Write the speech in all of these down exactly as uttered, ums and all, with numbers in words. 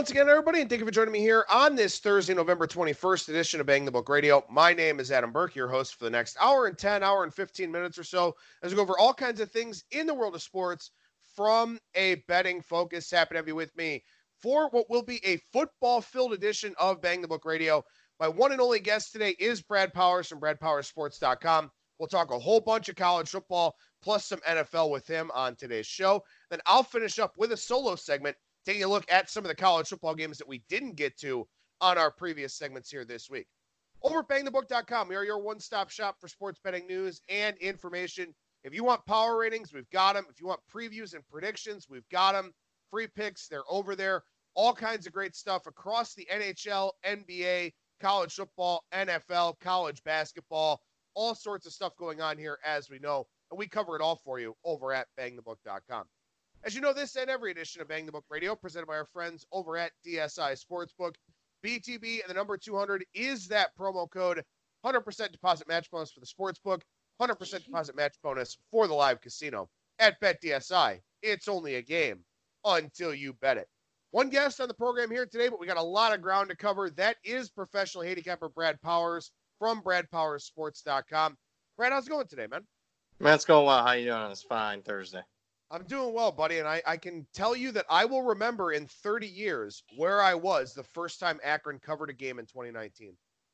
once again, everybody, and thank you for joining me here on this Thursday, November twenty-first edition of Bang the Book Radio. My name is Adam Burke, your host for the next hour and ten, hour and fifteen minutes or so, as we go over all kinds of things in the world of sports from a betting focus. Happy to have you with me for what will be a football-filled edition of Bang the Book Radio. My one and only guest today is Brad Powers from brad powers sports dot com. We'll talk a whole bunch of college football plus some N F L with him on today's show. Then I'll finish up with a solo segment, taking a look at some of the college football games that we didn't get to on our previous segments here this week. Over at bang the book dot com, we are your one-stop shop for sports betting news and information. If you want power ratings, we've got them. If you want previews and predictions, we've got them. Free picks, they're over there. All kinds of great stuff across the N H L, N B A, college football, N F L, college basketball, all sorts of stuff going on here, as we know. And we cover it all for you over at bang the book dot com. As you know, this and every edition of Bang the Book Radio presented by our friends over at D S I Sportsbook. B T B and the number two hundred is that promo code. one hundred percent deposit match bonus for the Sportsbook. one hundred percent deposit match bonus for the live casino. At BetDSI, it's only a game until you bet it. One guest on the program here today, but we got a lot of ground to cover. That is professional handicapper Brad Powers from brad powers sports dot com. Brad, how's it going today, man? Man, it's going well. How you doing on this fine Thursday? I'm doing well, buddy, and I, I can tell you that I will remember in thirty years where I was the first time Akron covered a game in twenty nineteen.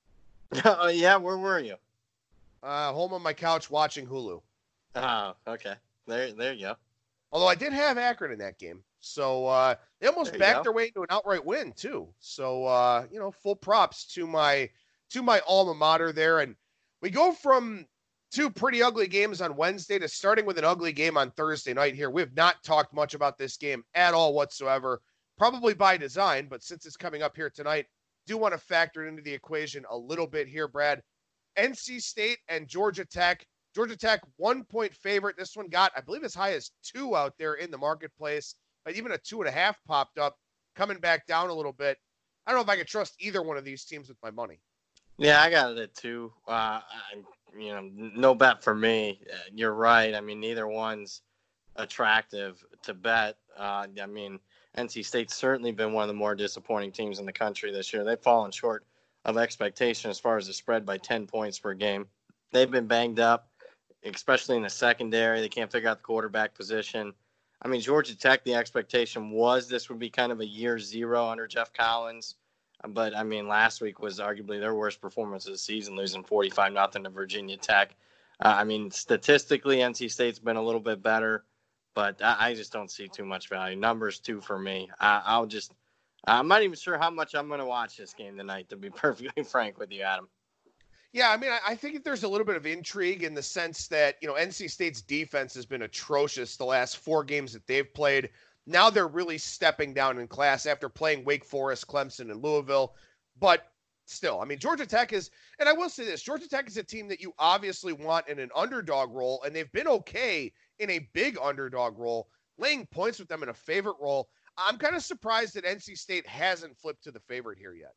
Oh, yeah? Where were you? Uh, home on my couch watching Hulu. Oh, okay. There there you go. Although I did have Akron in that game. So uh, they almost backed their way into an outright win, too. So, uh, you know, full props to my to my alma mater there. And we go from two pretty ugly games on Wednesday to starting with an ugly game on Thursday night here. We have not talked much about this game at all whatsoever, probably by design, but since it's coming up here tonight, do want to factor it into the equation a little bit here, Brad. N C State and Georgia Tech. Georgia Tech, one-point favorite. This one got, I believe, as high as two out there in the marketplace, but even a two and a half popped up, coming back down a little bit. I don't know if I could trust either one of these teams with my money. Yeah, I got it at two. Uh, I, you know, no bet for me. You're right. I mean, neither one's attractive to bet. Uh, I mean, N C State's certainly been one of the more disappointing teams in the country this year. They've fallen short of expectation as far as the spread by ten points per game. They've been banged up, especially in the secondary. They can't figure out the quarterback position. I mean, Georgia Tech, the expectation was this would be kind of a year zero under Jeff Collins. But, I mean, last week was arguably their worst performance of the season, losing forty-five nothing to Virginia Tech. Uh, I mean, statistically, N C State's been a little bit better, but I, I just don't see too much value. Numbers two for me. I, I'll just – I'm not even sure how much I'm going to watch this game tonight, to be perfectly frank with you, Adam. Yeah, I mean, I, I think there's a little bit of intrigue in the sense that, you know, N C State's defense has been atrocious the last four games that they've played. Now they're really stepping down in class after playing Wake Forest, Clemson, and Louisville. But still, I mean, Georgia Tech is, and I will say this, Georgia Tech is a team that you obviously want in an underdog role, and they've been okay in a big underdog role, laying points with them in a favorite role. I'm kind of surprised that N C State hasn't flipped to the favorite here yet.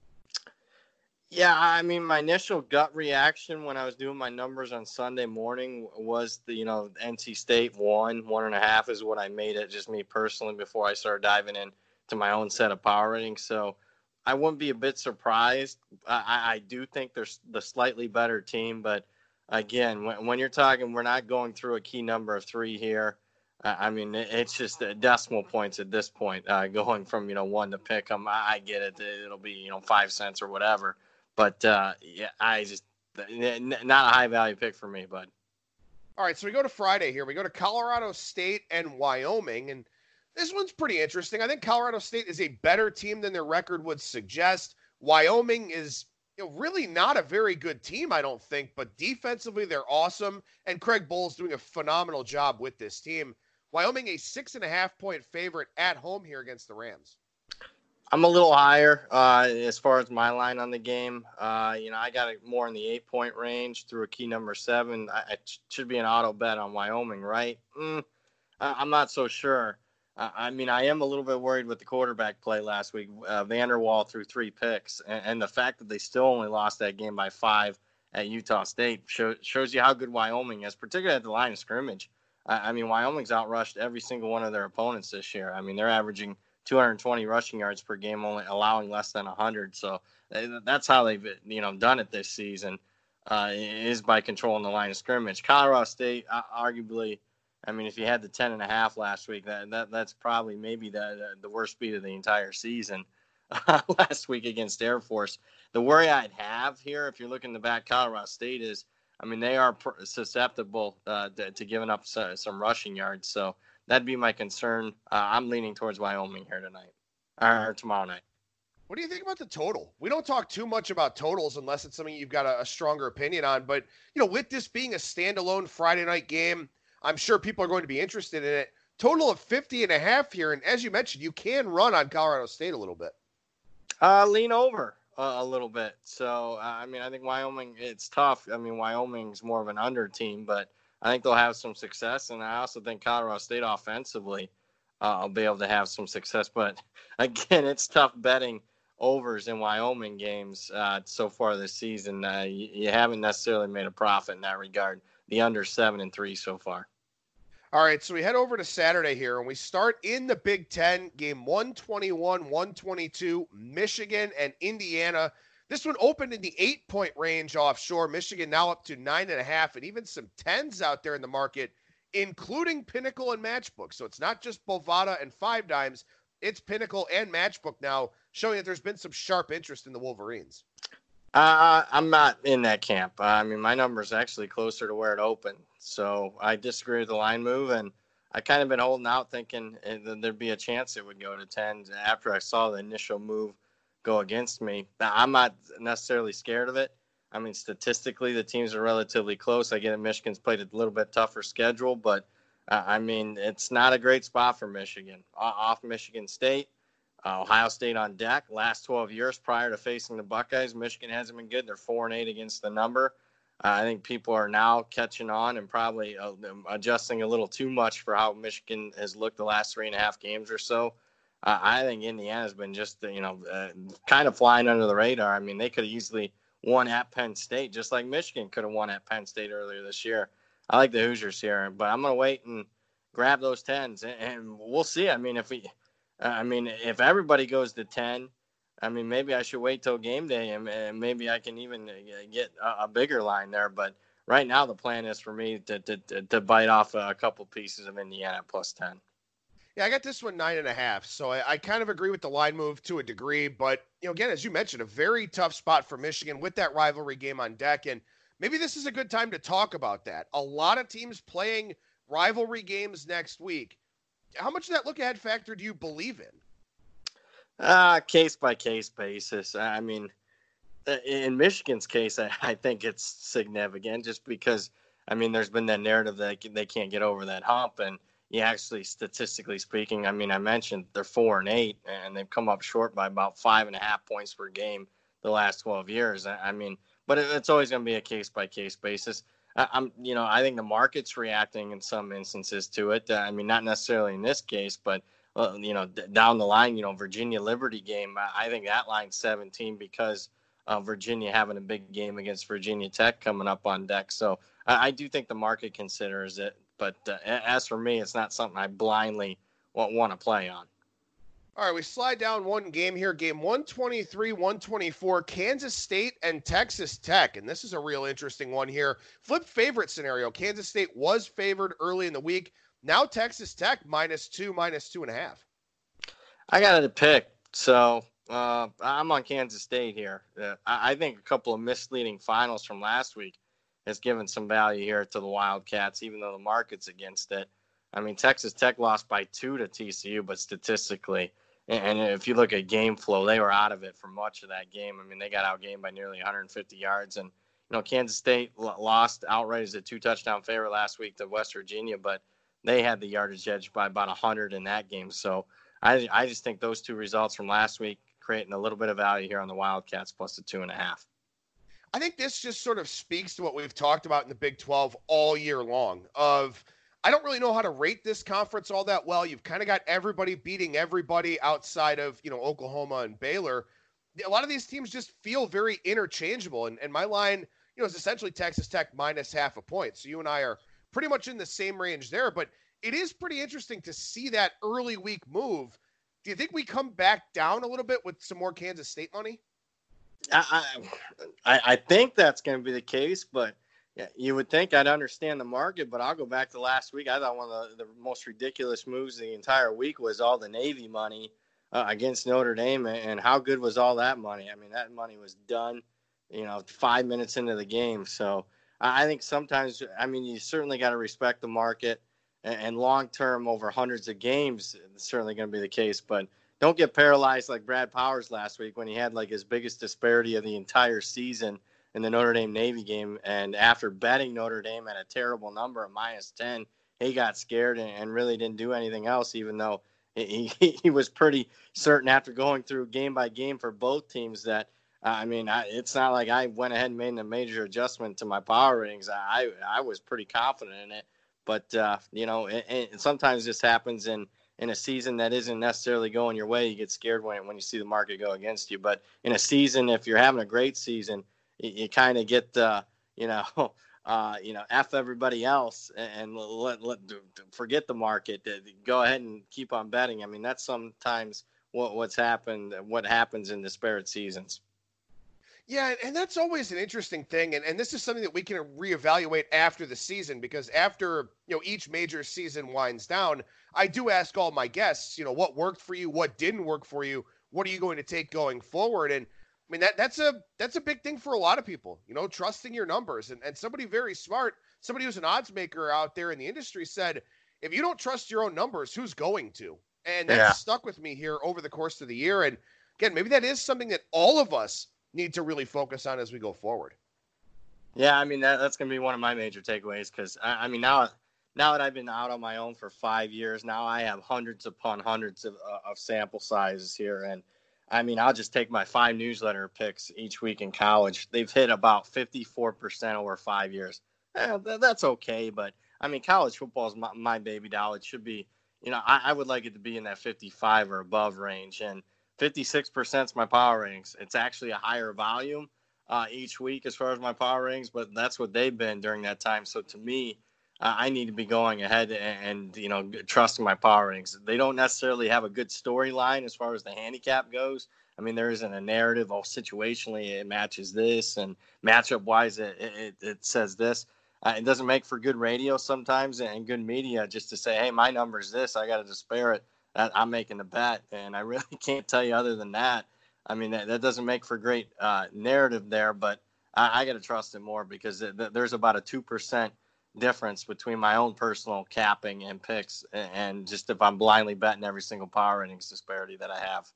Yeah, I mean, my initial gut reaction when I was doing my numbers on Sunday morning was the, you know, N C State one, one and a half is what I made it, just me personally, before I started diving in to my own set of power ratings. So I wouldn't be a bit surprised. I, I do think they're the slightly better team, but again, when, when you're talking, we're not going through a key number of three here. Uh, I mean, it, it's just decimal points at this point, uh, going from, you know, one to pick them. I, I get it. It'll be, you know, five cents or whatever. But, uh, yeah, I just – not a high-value pick for me, bud. All right, so we go to Friday here. We go to Colorado State and Wyoming, and this one's pretty interesting. I think Colorado State is a better team than their record would suggest. Wyoming is, you know, really not a very good team, I don't think, but defensively they're awesome, and Craig Bohl's doing a phenomenal job with this team. Wyoming a six-and-a-half-point favorite at home here against the Rams. I'm a little higher uh, as far as my line on the game. Uh, you know, I got it more in the eight-point range through a key number seven. I, I should be an auto bet on Wyoming, right? Mm, I, I'm not so sure. Uh, I mean, I am a little bit worried with the quarterback play last week. Uh, Vanderwall threw three picks, and, and the fact that they still only lost that game by five at Utah State show, shows you how good Wyoming is, particularly at the line of scrimmage. I, I mean, Wyoming's outrushed every single one of their opponents this year. I mean, they're averaging two hundred twenty rushing yards per game, only allowing less than one hundred. So that's how they've, you know, done it this season, uh, is by controlling the line of scrimmage. Colorado State, uh, arguably, I mean, if you had the ten and a half last week, that, that that's probably maybe the the worst beat of the entire season uh, last week against Air Force. The worry I'd have here, if you're looking to back Colorado State, is, I mean, they are susceptible uh, to, to giving up some rushing yards. So that'd be my concern. Uh, I'm leaning towards Wyoming here tonight or tomorrow night. What do you think about the total? We don't talk too much about totals unless it's something you've got a, a stronger opinion on. But, you know, with this being a standalone Friday night game, I'm sure people are going to be interested in it. Total of fifty and a half here. And as you mentioned, you can run on Colorado State a little bit. Uh, lean over uh, a little bit. So, uh, I mean, I think Wyoming, it's tough. I mean, Wyoming's more of an under team, but I think they'll have some success. And I also think Colorado State offensively uh, will be able to have some success. But again, it's tough betting overs in Wyoming games uh, so far this season. Uh, you, you haven't necessarily made a profit in that regard. The under seven and three so far. All right, so we head over to Saturday here, and we start in the Big Ten, game one twenty-one, one twenty-two, Michigan and Indiana. This one opened in the eight-point range offshore. Michigan now up to nine and a half, and even some tens out there in the market, including Pinnacle and Matchbook. So it's not just Bovada and Five Dimes, it's Pinnacle and Matchbook now, showing that there's been some sharp interest in the Wolverines. Uh, I'm not in that camp. Uh, I mean, my number is actually closer to where it opened. So I disagree with the line move, and I kind of been holding out thinking there'd be a chance it would go to ten after I saw the initial move go against me. I'm not necessarily scared of it. I mean, statistically, the teams are relatively close. I get it, Michigan's played a little bit tougher schedule, but, uh, I mean, it's not a great spot for Michigan. Off Michigan State. Uh, Ohio State on deck. Last twelve years prior to facing the Buckeyes, Michigan hasn't been good. They're four and eight against the number. Uh, I think people are now catching on and probably uh, adjusting a little too much for how Michigan has looked the last three and a half games or so. Uh, I think Indiana's been just, you know, uh, kind of flying under the radar. I mean, they could have easily won at Penn State, just like Michigan could have won at Penn State earlier this year. I like the Hoosiers here, but I'm going to wait and grab those tens, and, and we'll see. I mean, if we – Uh, I mean, if everybody goes to ten, I mean, maybe I should wait till game day, and, and maybe I can even get a, a bigger line there. But right now, the plan is for me to to, to, to bite off a couple pieces of Indiana plus ten. Yeah, I got this one nine and a half. So I, I kind of agree with the line move to a degree. But, you know, again, as you mentioned, a very tough spot for Michigan with that rivalry game on deck. And maybe this is a good time to talk about that. A lot of teams playing rivalry games next week. How much of that look-ahead factor do you believe in? Uh, case-by-case basis. I mean, in Michigan's case, I, I think it's significant just because, I mean, there's been that narrative that they can't get over that hump. And you actually, statistically speaking, I mean, I mentioned they're four and eight, and they've come up short by about five and a half points per game the last twelve years. I, I mean, but it, it's always going to be a case-by-case basis. I'm, you know, I think the market's reacting in some instances to it. Uh, I mean, not necessarily in this case, but, uh, you know, d- down the line, you know, Virginia Liberty game, I think that line's seventeen because of Virginia having a big game against Virginia Tech coming up on deck. So I, I do think the market considers it. But uh, as for me, it's not something I blindly want, want to play on. All right, we slide down one game here. Game one twenty-three, one twenty-four, Kansas State and Texas Tech. And this is a real interesting one here. Flip favorite scenario. Kansas State was favored early in the week. Now Texas Tech minus two, minus two and a half. I got to pick. So uh, I'm on Kansas State here. Uh, I, I think a couple of misleading finals from last week has given some value here to the Wildcats, even though the market's against it. I mean, Texas Tech lost by two to T C U, but statistically, and if you look at game flow, they were out of it for much of that game. I mean, they got outgained by nearly one hundred fifty yards. And, you know, Kansas State lost outright as a two-touchdown favorite last week to West Virginia, but they had the yardage edge by about one hundred in that game. So I, I just think those two results from last week creating a little bit of value here on the Wildcats plus the two and a half. I think this just sort of speaks to what we've talked about in the Big twelve all year long of – I don't really know how to rate this conference all that well. You've kind of got everybody beating everybody outside of, you know, Oklahoma and Baylor. A lot of these teams just feel very interchangeable. And, and my line, you know, is essentially Texas Tech minus half a point. So you and I are pretty much in the same range there. But it is pretty interesting to see that early week move. Do you think we come back down a little bit with some more Kansas State money? I I, I think that's going to be the case, but yeah, you would think I'd understand the market. But I'll go back to last week. I thought one of the, the most ridiculous moves of the entire week was all the Navy money uh, against Notre Dame, and how good was all that money? I mean, that money was done, you know, five minutes into the game. So I think sometimes, I mean, you certainly got to respect the market, and, and long term over hundreds of games, it's certainly going to be the case. But don't get paralyzed like Brad Powers last week when he had like his biggest disparity of the entire season in the Notre Dame Navy game. And after betting Notre Dame at a terrible number of minus ten, he got scared and, and really didn't do anything else, even though he, he, he was pretty certain after going through game by game for both teams that, uh, I mean, I, it's not like I went ahead and made a major adjustment to my power ratings. I, I was pretty confident in it. But, uh, you know, it, it, sometimes this happens in, in a season that isn't necessarily going your way. You get scared when, when you see the market go against you. But in a season, if you're having a great season, you, you kind of get, uh, you know, uh, you know, F everybody else and let, let forget the market. Go ahead and keep on betting. I mean, that's sometimes what, what's happened, what happens in disparate seasons. Yeah, and that's always an interesting thing, and, and this is something that we can reevaluate after the season, because after, you know, each major season winds down, I do ask all my guests, you know, what worked for you, what didn't work for you, what are you going to take going forward? And I mean, that that's a that's a big thing for a lot of people, you know, trusting your numbers. And, and somebody very smart, somebody who's an odds maker out there in the industry said, if you don't trust your own numbers, who's going to? And that's Yeah. stuck with me here over the course of the year. And again, maybe that is something that all of us need to really focus on as we go forward. Yeah, I mean, that, that's going to be one of my major takeaways because, I, I mean, now now that I've been out on my own for five years, now I have hundreds upon hundreds of, uh, of sample sizes here. And, I mean, I'll just take my five newsletter picks each week in college. They've hit about fifty-four percent over five years. Eh, th- that's okay, but, I mean, college football is my, my baby doll. It should be, you know, I, I would like it to be in that fifty-five or above range. And fifty-six percent is my power ratings. It's actually a higher volume uh, each week as far as my power ratings, but that's what they've been during that time. So to me, uh, I need to be going ahead and, and, you know, trusting my power ratings. They don't necessarily have a good storyline as far as the handicap goes. I mean, there isn't a narrative, oh, situationally it matches this, and matchup-wise it, it, it says this. Uh, it doesn't make for good radio sometimes and good media just to say, hey, my number is this, I got to disparate it. I'm making the bet, and I really can't tell you other than that. I mean, that, that doesn't make for great uh, narrative there, but I, I got to trust it more because th- th- there's about a two percent difference between my own personal capping and picks and, and just if I'm blindly betting every single power ratings disparity that I have.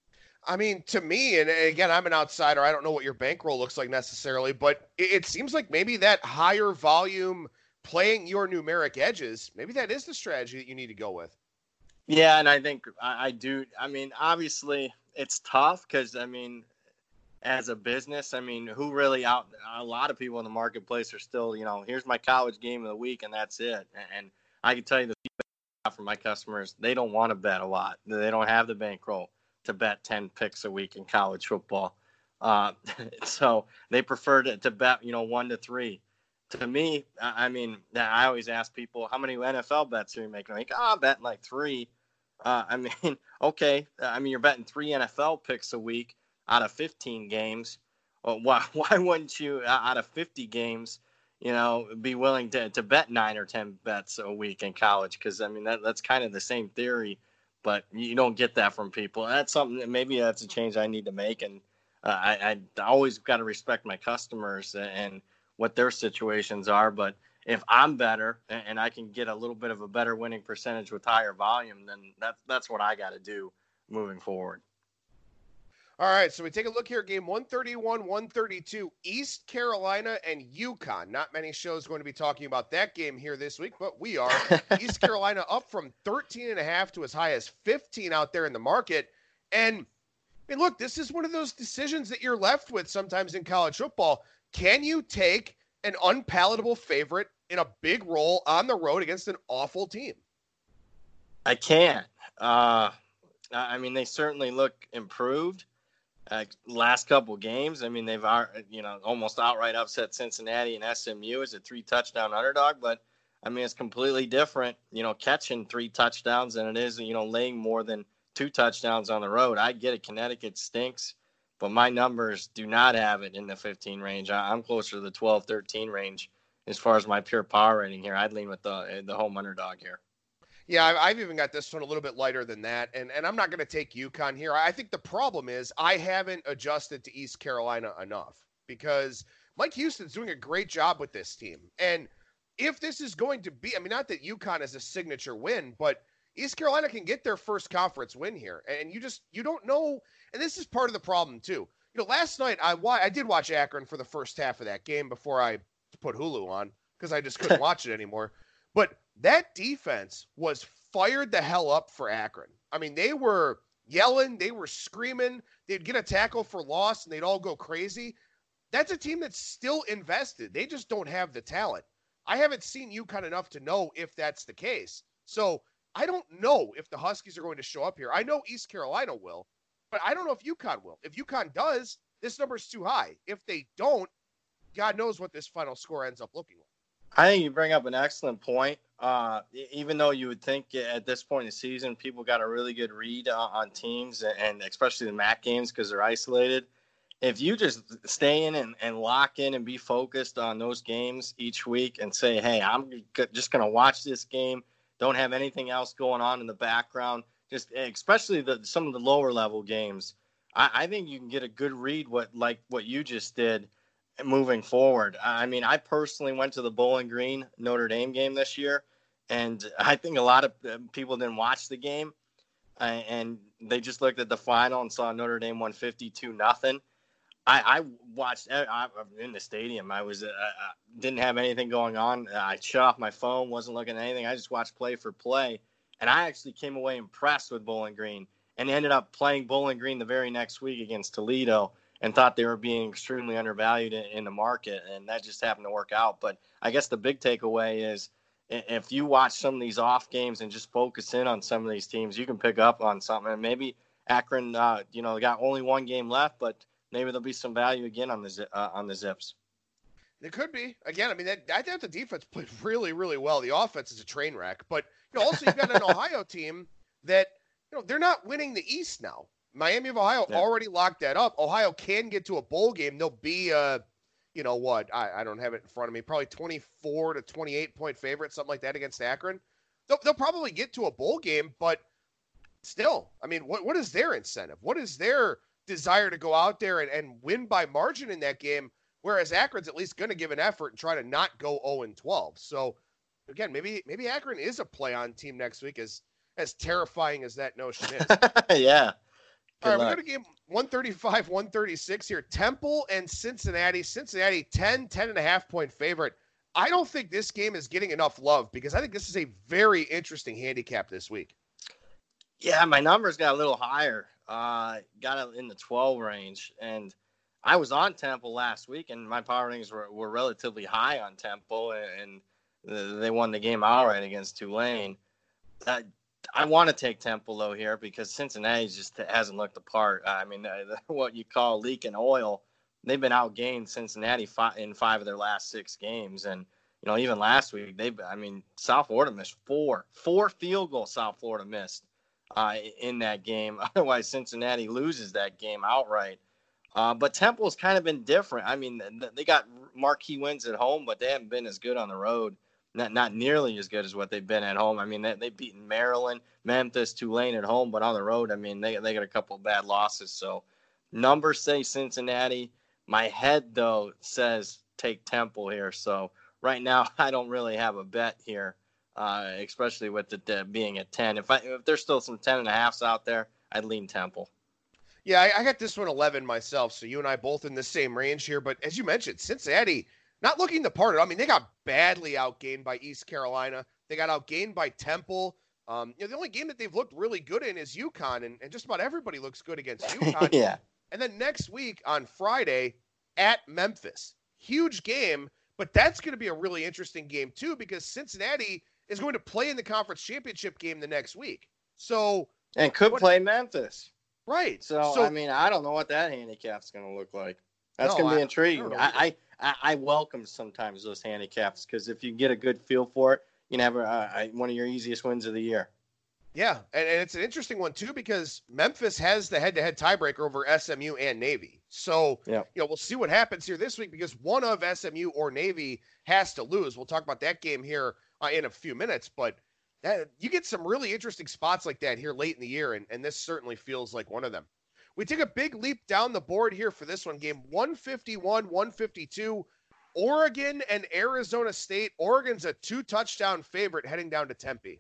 I mean, to me, and again, I'm an outsider. I don't know what your bankroll looks like necessarily, but it, it seems like maybe that higher volume playing your numeric edges, maybe that is the strategy that you need to go with. Yeah, and I think I, I do. I mean, obviously, it's tough because, I mean, as a business, I mean, who really out? A lot of people in the marketplace are still, you know, here's my college game of the week, and that's it. And I can tell you the feedback from my customers, they don't want to bet a lot. They don't have the bankroll to bet ten picks a week in college football. Uh, so they prefer to, to bet, you know, one to three. To me, I mean, I always ask people, how many N F L bets are you making? I'm like, oh, I'm betting like three. Uh, I mean, okay. I mean, you're betting three N F L picks a week out of fifteen games. Well, why, why wouldn't you, out of fifty games, you know, be willing to, to bet nine or ten bets a week in college? Because, I mean, that, that's kind of the same theory, but you don't get that from people. That's something that maybe that's a change I need to make. And uh, I, I always got to respect my customers and what their situations are. But if I'm better and I can get a little bit of a better winning percentage with higher volume, then that's, that's what I got to do moving forward. All right, so we take a look here. Game one thirty-one, one thirty-two, East Carolina and UConn. Not many shows going to be talking about that game here this week, but we are. East Carolina up from thirteen and a half to as high as fifteen out there in the market. And, I mean, look, this is one of those decisions that you're left with sometimes in college football. Can you take an unpalatable favorite in a big role on the road against an awful team? I can't. Uh, I mean, they certainly look improved. Uh, last couple games, I mean, they've you know almost outright upset Cincinnati and S M U as a three touchdown underdog. But I mean, it's completely different, you know, catching three touchdowns than it is, you know, laying more than two touchdowns on the road. I get it. Connecticut stinks, but my numbers do not have it in the fifteen range. I, I'm closer to the twelve, thirteen range as far as my pure power rating here. I'd lean with the the home underdog here. Yeah, I've even got this one a little bit lighter than that, and and I'm not going to take UConn here. I think the problem is I haven't adjusted to East Carolina enough because Mike Houston's doing a great job with this team. And if this is going to be, I mean, not that UConn is a signature win, but East Carolina can get their first conference win here, and you just you don't know. And this is part of the problem too. You know, last night I I did watch Akron for the first half of that game before I put Hulu on because I just couldn't watch it anymore. But that defense was fired the hell up for Akron. I mean, they were yelling, they were screaming, they'd get a tackle for loss, and they'd all go crazy. That's a team that's still invested. They just don't have the talent. I haven't seen UConn enough to know if that's the case. So I don't know if the Huskies are going to show up here. I know East Carolina will, but I don't know if UConn will. If UConn does, this number's too high. If they don't, God knows what this final score ends up looking like. I think you bring up an excellent point. Uh, even though you would think at this point in the season, people got a really good read on, on teams, and especially the M A C games because they're isolated. If you just stay in and, and lock in and be focused on those games each week and say, hey, I'm just going to watch this game, don't have anything else going on in the background, just especially the, some of the lower level games, I, I think you can get a good read what like what you just did moving forward. I mean, I personally went to the Bowling Green Notre Dame game this year, and I think a lot of people didn't watch the game, uh, and they just looked at the final and saw Notre Dame won fifty-two nothing. I, I watched I, in the stadium. I was uh, didn't have anything going on. I shut off my phone, wasn't looking at anything. I just watched play for play, and I actually came away impressed with Bowling Green, and ended up playing Bowling Green the very next week against Toledo, and thought they were being extremely undervalued in, in the market, and that just happened to work out. But I guess the big takeaway is if you watch some of these off games and just focus in on some of these teams, you can pick up on something. And maybe Akron, uh, you know, got only one game left, but maybe there'll be some value again on the uh, on the Zips. There could be. Again, I mean, that, I think the defense played really, really well. The offense is a train wreck. But you know, also you've got an Ohio team that, you know, they're not winning the East now. Miami of Ohio yeah. already locked that up. Ohio can get to a bowl game. They'll be, uh, you know what? I, I don't have it in front of me. Probably twenty-four to twenty-eight point favorite, something like that against Akron. They'll, they'll probably get to a bowl game, but still, I mean, what what is their incentive? What is their desire to go out there and, and win by margin in that game? Whereas Akron's at least going to give an effort and try to not go oh and twelve. So again, maybe maybe Akron is a play on team next week, as as terrifying as that notion is. yeah. Good All right, luck. We're going to game one thirty-five, one thirty-six here. Temple and Cincinnati. Cincinnati, ten, ten and a half point favorite. I don't think this game is getting enough love because I think this is a very interesting handicap this week. Yeah, my numbers got a little higher. Uh, got it in the twelve range. And I was on Temple last week, and my power ratings were, were relatively high on Temple, and, and they won the game outright against Tulane. Uh, I want to take Temple, though, here because Cincinnati just hasn't looked the part. I mean, uh, what you call leaking oil, they've been outgained Cincinnati fi- in five of their last six games. And, you know, even last week, they, I mean, South Florida missed four. Four field goals South Florida missed uh, in that game. Otherwise, Cincinnati loses that game outright. Uh, but Temple's kind of been different. I mean, they got marquee wins at home, but they haven't been as good on the road. Not not nearly as good as what they've been at home. I mean, they, they've beaten Maryland, Memphis, Tulane at home, but on the road, I mean, they they got a couple of bad losses. So numbers say Cincinnati. My head, though, says take Temple here. So right now, I don't really have a bet here, uh, especially with it uh, being at ten. If, I, if there's still some ten and a halves out there, I'd lean Temple. Yeah, I, I got this one eleven myself, so you and I both in the same range here. But as you mentioned, Cincinnati not looking the part. I mean, they got badly outgained by East Carolina. They got outgained by Temple. Um, you know, the only game that they've looked really good in is UConn, and, and just about everybody looks good against UConn. yeah. And then next week on Friday at Memphis. Huge game, but that's going to be a really interesting game too because Cincinnati is going to play in the conference championship game the next week. So And could what, play Memphis. Right. So, so, I mean, I don't know what that handicap's going to look like. That's no, going to be I, intriguing. I, I, I, I welcome sometimes those handicaps because if you get a good feel for it, you can have a, a, one of your easiest wins of the year. Yeah, and, and it's an interesting one too because Memphis has the head-to-head tiebreaker over S M U and Navy. So, Yeah. you know, we'll see what happens here this week because one of S M U or Navy has to lose. We'll talk about that game here uh, in a few minutes, but that, you get some really interesting spots like that here late in the year, and, and this certainly feels like one of them. We take a big leap down the board here for this one game, one fifty-one, one fifty-two. Oregon and Arizona State. Oregon's a two-touchdown favorite heading down to Tempe.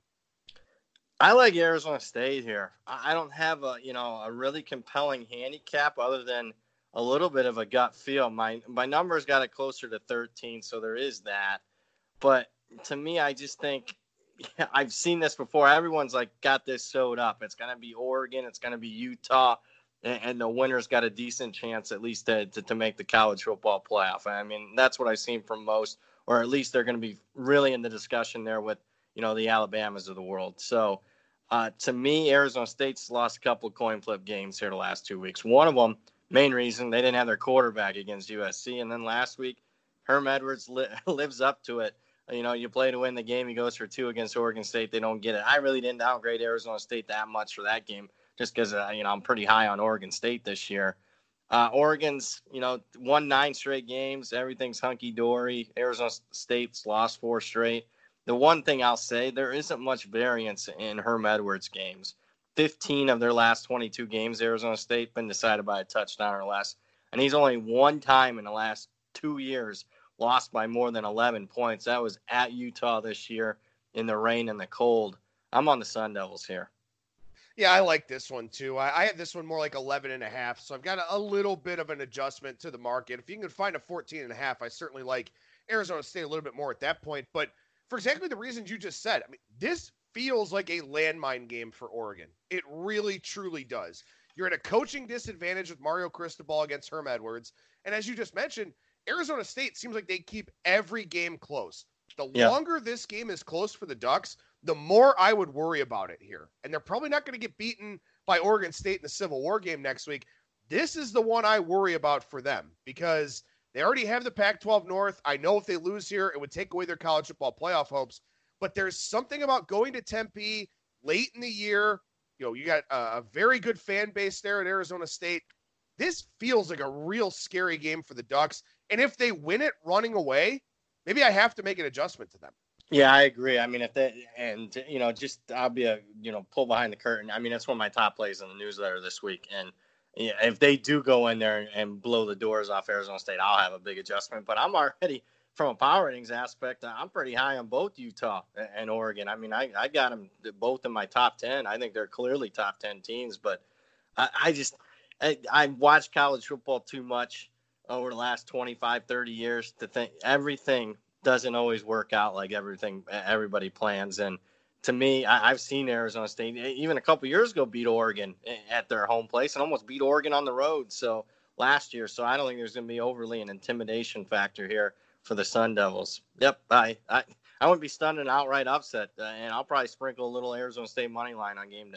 I like Arizona State here. I don't have a you know a really compelling handicap other than a little bit of a gut feel. My my numbers got it closer to thirteen, so there is that. But to me, I just think yeah, I've seen this before. Everyone's like got this sewed up. It's gonna be Oregon. It's gonna be Utah, and, and the winner's got a decent chance at least to, to to make the college football playoff. I mean, that's what I've seen from most, or at least they're going to be really in the discussion there with you know the Alabamas of the world. So. Uh, to me, Arizona State's lost a couple of coin flip games here the last two weeks. One of them, main reason, they didn't have their quarterback against U S C. And then last week, Herm Edwards li- lives up to it. You know, you play to win the game. He goes for two against Oregon State. They don't get it. I really didn't downgrade Arizona State that much for that game just because, uh, you know, I'm pretty high on Oregon State this year. Uh, Oregon's, you know, won nine straight games. Everything's hunky-dory. Arizona State's lost four straight. The one thing I'll say, there isn't much variance in Herm Edwards' games. fifteen of their last twenty-two games, Arizona State, been decided by a touchdown or less. And he's only one time in the last two years lost by more than eleven points. That was at Utah this year in the rain and the cold. I'm on the Sun Devils here. Yeah, I like this one too. I, I had this one more like eleven and a half. So I've got a, a little bit of an adjustment to the market. If you can find a fourteen and a half, I certainly like Arizona State a little bit more at that point. But for exactly the reasons you just said, I mean, this feels like a landmine game for Oregon. It really, truly does. You're at a coaching disadvantage with Mario Cristobal against Herm Edwards. And as you just mentioned, Arizona State seems like they keep every game close. The Yeah. longer this game is close for the Ducks, the more I would worry about it here. And they're probably not going to get beaten by Oregon State in the Civil War game next week. This is the one I worry about for them because they already have the Pac twelve North. I know if they lose here, it would take away their college football playoff hopes. But there's something about going to Tempe late in the year. You know, you got a, a very good fan base there at Arizona State. This feels like a real scary game for the Ducks. And if they win it running away, maybe I have to make an adjustment to them. Yeah, I agree. I mean, if they, and, you know, just, I'll be a, you know, pull behind the curtain. I mean, that's one of my top plays in the newsletter this week. And yeah, if they do go in there and blow the doors off Arizona State, I'll have a big adjustment. But I'm already, from a power ratings aspect, I'm pretty high on both Utah and Oregon. I mean, I, I got them both in my top ten. I think they're clearly top ten teams. But I, I just, I, I watched college football too much over the last twenty-five, thirty years to think everything doesn't always work out like everything everybody plans. And to me, I, I've seen Arizona State even a couple years ago beat Oregon at their home place and almost beat Oregon on the road. So last year, so I don't think there's going to be overly an intimidation factor here for the Sun Devils. Yep, I I, I wouldn't be stunned an outright upset, uh, and I'll probably sprinkle a little Arizona State money line on game day.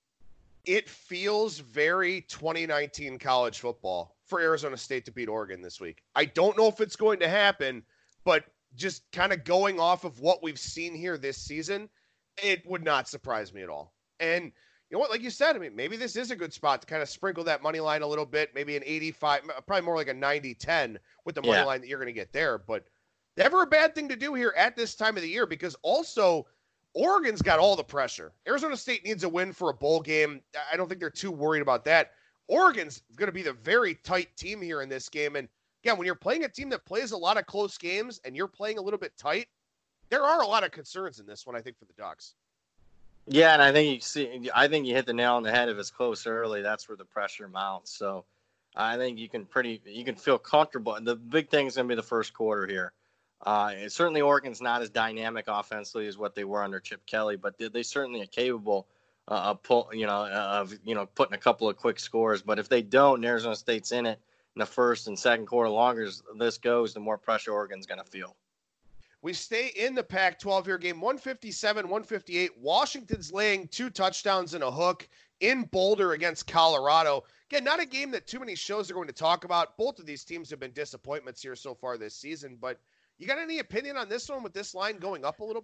It feels very twenty nineteen college football for Arizona State to beat Oregon this week. I don't know if it's going to happen, but just kind of going off of what we've seen here this season, it would not surprise me at all. And you know what, like you said, I mean, maybe this is a good spot to kind of sprinkle that money line a little bit, maybe an eighty-five, probably more like a ninety ten with the money Yeah. line that you're going to get there. But never a bad thing to do here at this time of the year because also Oregon's got all the pressure. Arizona State needs a win for a bowl game. I don't think they're too worried about that. Oregon's going to be the very tight team here in this game. And again, when you're playing a team that plays a lot of close games and you're playing a little bit tight, there are a lot of concerns in this one, I think, for the Ducks. Yeah, and I think you see, I think you hit the nail on the head. If it's close early, that's where the pressure mounts. So I think you can pretty, you can feel comfortable. The big thing is going to be the first quarter here. Uh, and certainly Oregon's not as dynamic offensively as what they were under Chip Kelly, but they, they certainly are capable uh, of pull, you know, of you know putting a couple of quick scores. But if they don't, and Arizona State's in it in the first and second quarter. Longer as this goes, the more pressure Oregon's going to feel. We stay in the Pac twelve here, game one fifty-seven, one fifty-eight. Washington's laying two touchdowns and a hook in Boulder against Colorado. Again, not a game that too many shows are going to talk about. Both of these teams have been disappointments here so far this season, but you got any opinion on this one with this line going up a little bit?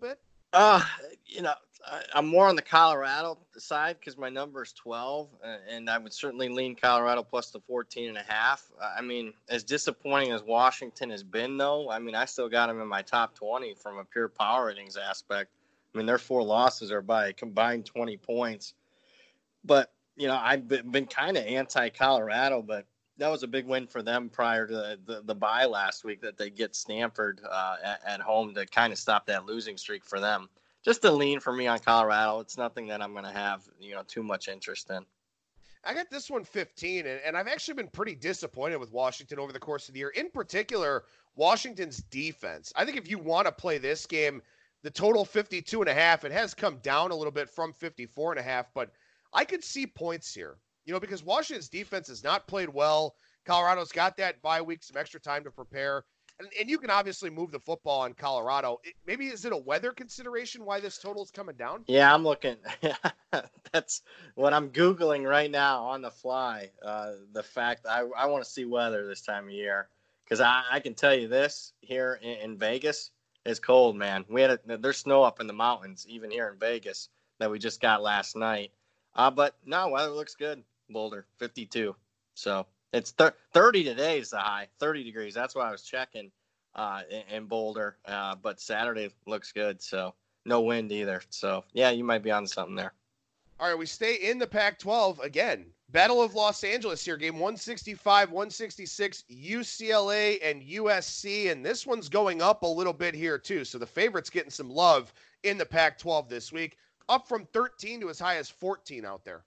Uh, you know, I, I'm more on the Colorado side because my number is twelve, uh, and I would certainly lean Colorado plus the fourteen and a half. Uh, I mean, as disappointing as Washington has been, though, I mean, I still got them in my top twenty from a pure power ratings aspect. I mean, their four losses are by a combined twenty points. But, you know, I've been, been kind of anti-Colorado, but that was a big win for them prior to the, the, the bye last week that they get Stanford uh, at, at home to kind of stop that losing streak for them. Just a lean for me on Colorado. It's nothing that I'm going to have, you know, too much interest in. I got this one fifteen, and, and I've actually been pretty disappointed with Washington over the course of the year. In particular, Washington's defense. I think if you want to play this game, the total fifty-two and a half, it has come down a little bit from fifty-four and a half, but I could see points here, you know, because Washington's defense has not played well. Colorado's got that bye week, some extra time to prepare. And, and you can obviously move the football on Colorado. It, maybe is it a weather consideration why this total is coming down? Yeah, I'm looking. That's what I'm Googling right now on the fly. Uh, the fact I, I want to see weather this time of year because I, I can tell you this here in, in Vegas, it's cold, man. We had a, there's snow up in the mountains, even here in Vegas, that we just got last night. Uh, but no, weather looks good. Boulder, fifty-two. So it's th- thirty today is the high, thirty degrees. That's why I was checking uh, in, in Boulder. Uh, but Saturday looks good. So no wind either. So, yeah, you might be on something there. All right, we stay in the Pac twelve again. Battle of Los Angeles here, game one sixty-five, one sixty-six, U C L A and U S C, and this one's going up a little bit here too. So the favorite's getting some love in the Pac twelve this week, up from thirteen to as high as fourteen out there.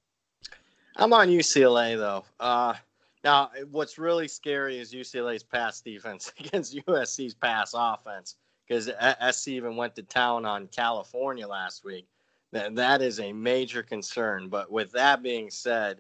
I'm on U C L A, though. Uh, now, what's really scary is U C L A's pass defense against U S C's pass offense, because S C even went to town on California last week. That, that is a major concern. But with that being said,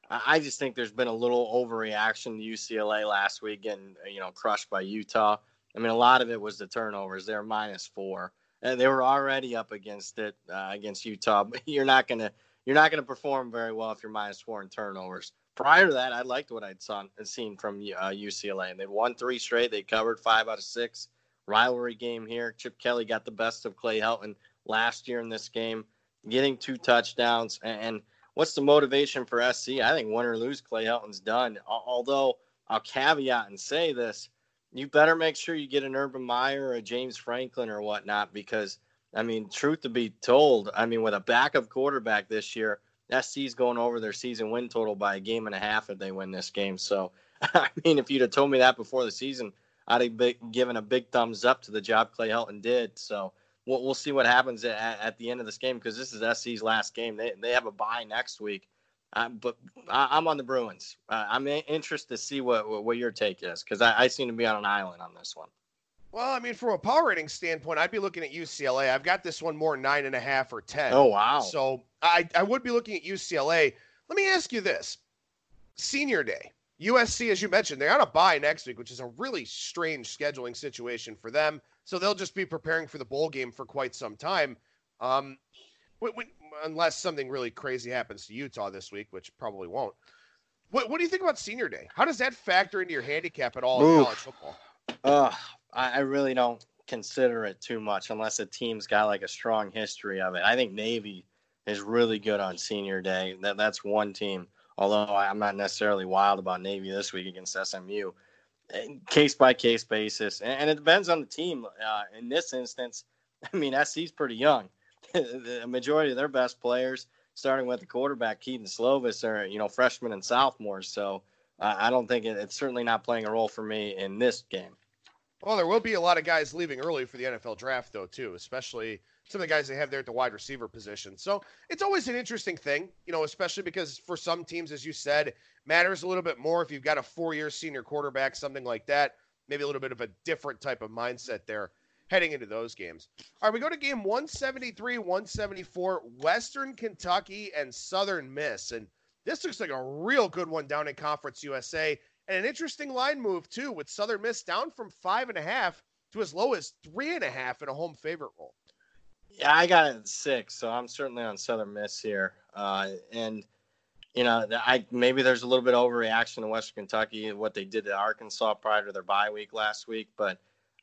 I just think there's been a little overreaction to U C L A last week getting, you know, crushed by Utah. I mean, a lot of it was the turnovers. They're minus four. And they were already up against it, uh, against Utah. But you're not going to you're not going to perform very well if you're minus four in turnovers. Prior to that, I liked what I'd saw, seen from uh, U C L A. And they won three straight. They covered five out of six. Rivalry game here. Chip Kelly got the best of Clay Helton last year in this game, getting two touchdowns. And, and what's the motivation for S C? I think win or lose, Clay Helton's done. Although I'll caveat and say this, you better make sure you get an Urban Meyer or a James Franklin or whatnot, because, I mean, truth to be told, I mean, with a backup quarterback this year, S C's going over their season win total by a game and a half if they win this game. So, I mean, if you'd have told me that before the season, I'd have been given a big thumbs up to the job Clay Helton did. So we'll, we'll see what happens at, at the end of this game, because this is S C's last game. They they have a bye next week. Uh, but I, I'm on the Bruins. Uh, I'm interested to see what, what, what your take is, because I, I seem to be on an island on this one. Well, I mean, from a power rating standpoint, I'd be looking at U C L A. I've got this one more nine and a half or ten. Oh, wow. So I, I would be looking at U C L A. Let me ask you this. Senior Day. U S C, as you mentioned, they're on a bye next week, which is a really strange scheduling situation for them. So they'll just be preparing for the bowl game for quite some time. Um, when, when, unless something really crazy happens to Utah this week, which probably won't. What, what do you think about Senior Day? How does that factor into your handicap at all in college football? Uh, I, I really don't consider it too much unless a team's got like a strong history of it. I think Navy is really good on Senior Day. That That's one team. Although I'm not necessarily wild about Navy this week against S M U. Case-by-case basis. And it depends on the team. Uh, in this instance, I mean, S C's pretty young. The majority of their best players, starting with the quarterback, Keaton Slovis, are, you know, freshmen and sophomores. So uh, I don't think it, it's certainly not playing a role for me in this game. Well, there will be a lot of guys leaving early for the N F L draft, though, too, especially some of the guys they have there at the wide receiver position. So it's always an interesting thing, you know, especially because for some teams, as you said, matters a little bit more if you've got a four-year senior quarterback, something like that, maybe a little bit of a different type of mindset there heading into those games. All right, we go to game one seventy-three, one seventy-four, Western Kentucky and Southern Miss. And this looks like a real good one down in Conference U S A. And an interesting line move, too, with Southern Miss down from five and a half to as low as three and a half in a home favorite role. Yeah, I got it at six, so I'm certainly on Southern Miss here. Uh, and, you know, I maybe there's a little bit of overreaction to Western Kentucky, what they did to Arkansas prior to their bye week last week. But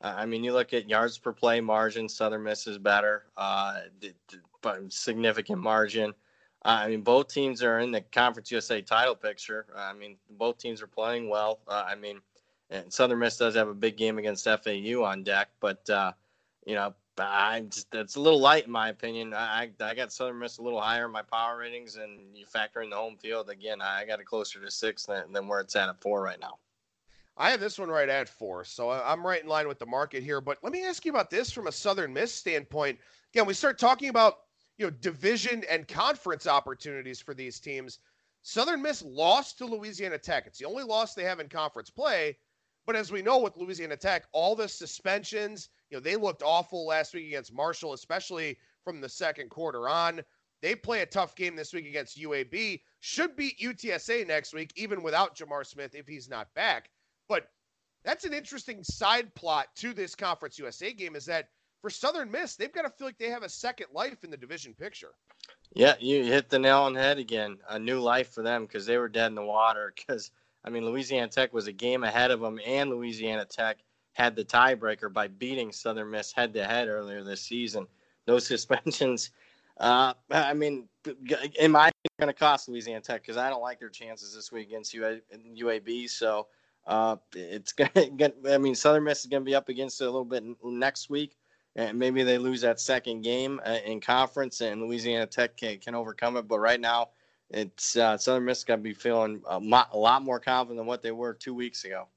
I mean, you look at yards per play margin, Southern Miss is better, uh, but significant margin. Uh, I mean, both teams are in the Conference U S A title picture. Uh, I mean, both teams are playing well. Uh, I mean, and Southern Miss does have a big game against F A U on deck, but, uh, you know, I just, it's a little light in my opinion. I I got Southern Miss a little higher in my power ratings, and you factor in the home field again. I got it closer to six than, than where it's at at four right now. I have this one right at four, so I'm right in line with the market here. But let me ask you about this from a Southern Miss standpoint. Again, we start talking about, you know, division and conference opportunities for these teams. Southern Miss lost to Louisiana Tech. It's the only loss they have in conference play. But as we know with Louisiana Tech, all the suspensions, you know, they looked awful last week against Marshall, especially from the second quarter on. They play a tough game this week against U A B. Should beat U T S A next week, even without Jamar Smith if he's not back. But that's an interesting side plot to this Conference U S A game, is that for Southern Miss, they've got to feel like they have a second life in the division picture. Yeah, you hit the nail on the head again. A new life for them because they were dead in the water. Because, I mean, Louisiana Tech was a game ahead of them, and Louisiana Tech had the tiebreaker by beating Southern Miss head-to-head earlier this season. Those suspensions, uh, I mean, in my opinion, going to cost Louisiana Tech because I don't like their chances this week against U A B. So, Uh, it's gonna get, I mean, Southern Miss is gonna be up against it a little bit next week, and maybe they lose that second game uh, in conference, and Louisiana Tech can, can overcome it. But right now, it's uh, Southern Miss gonna be feeling a, mo- a lot more confident than what they were two weeks ago.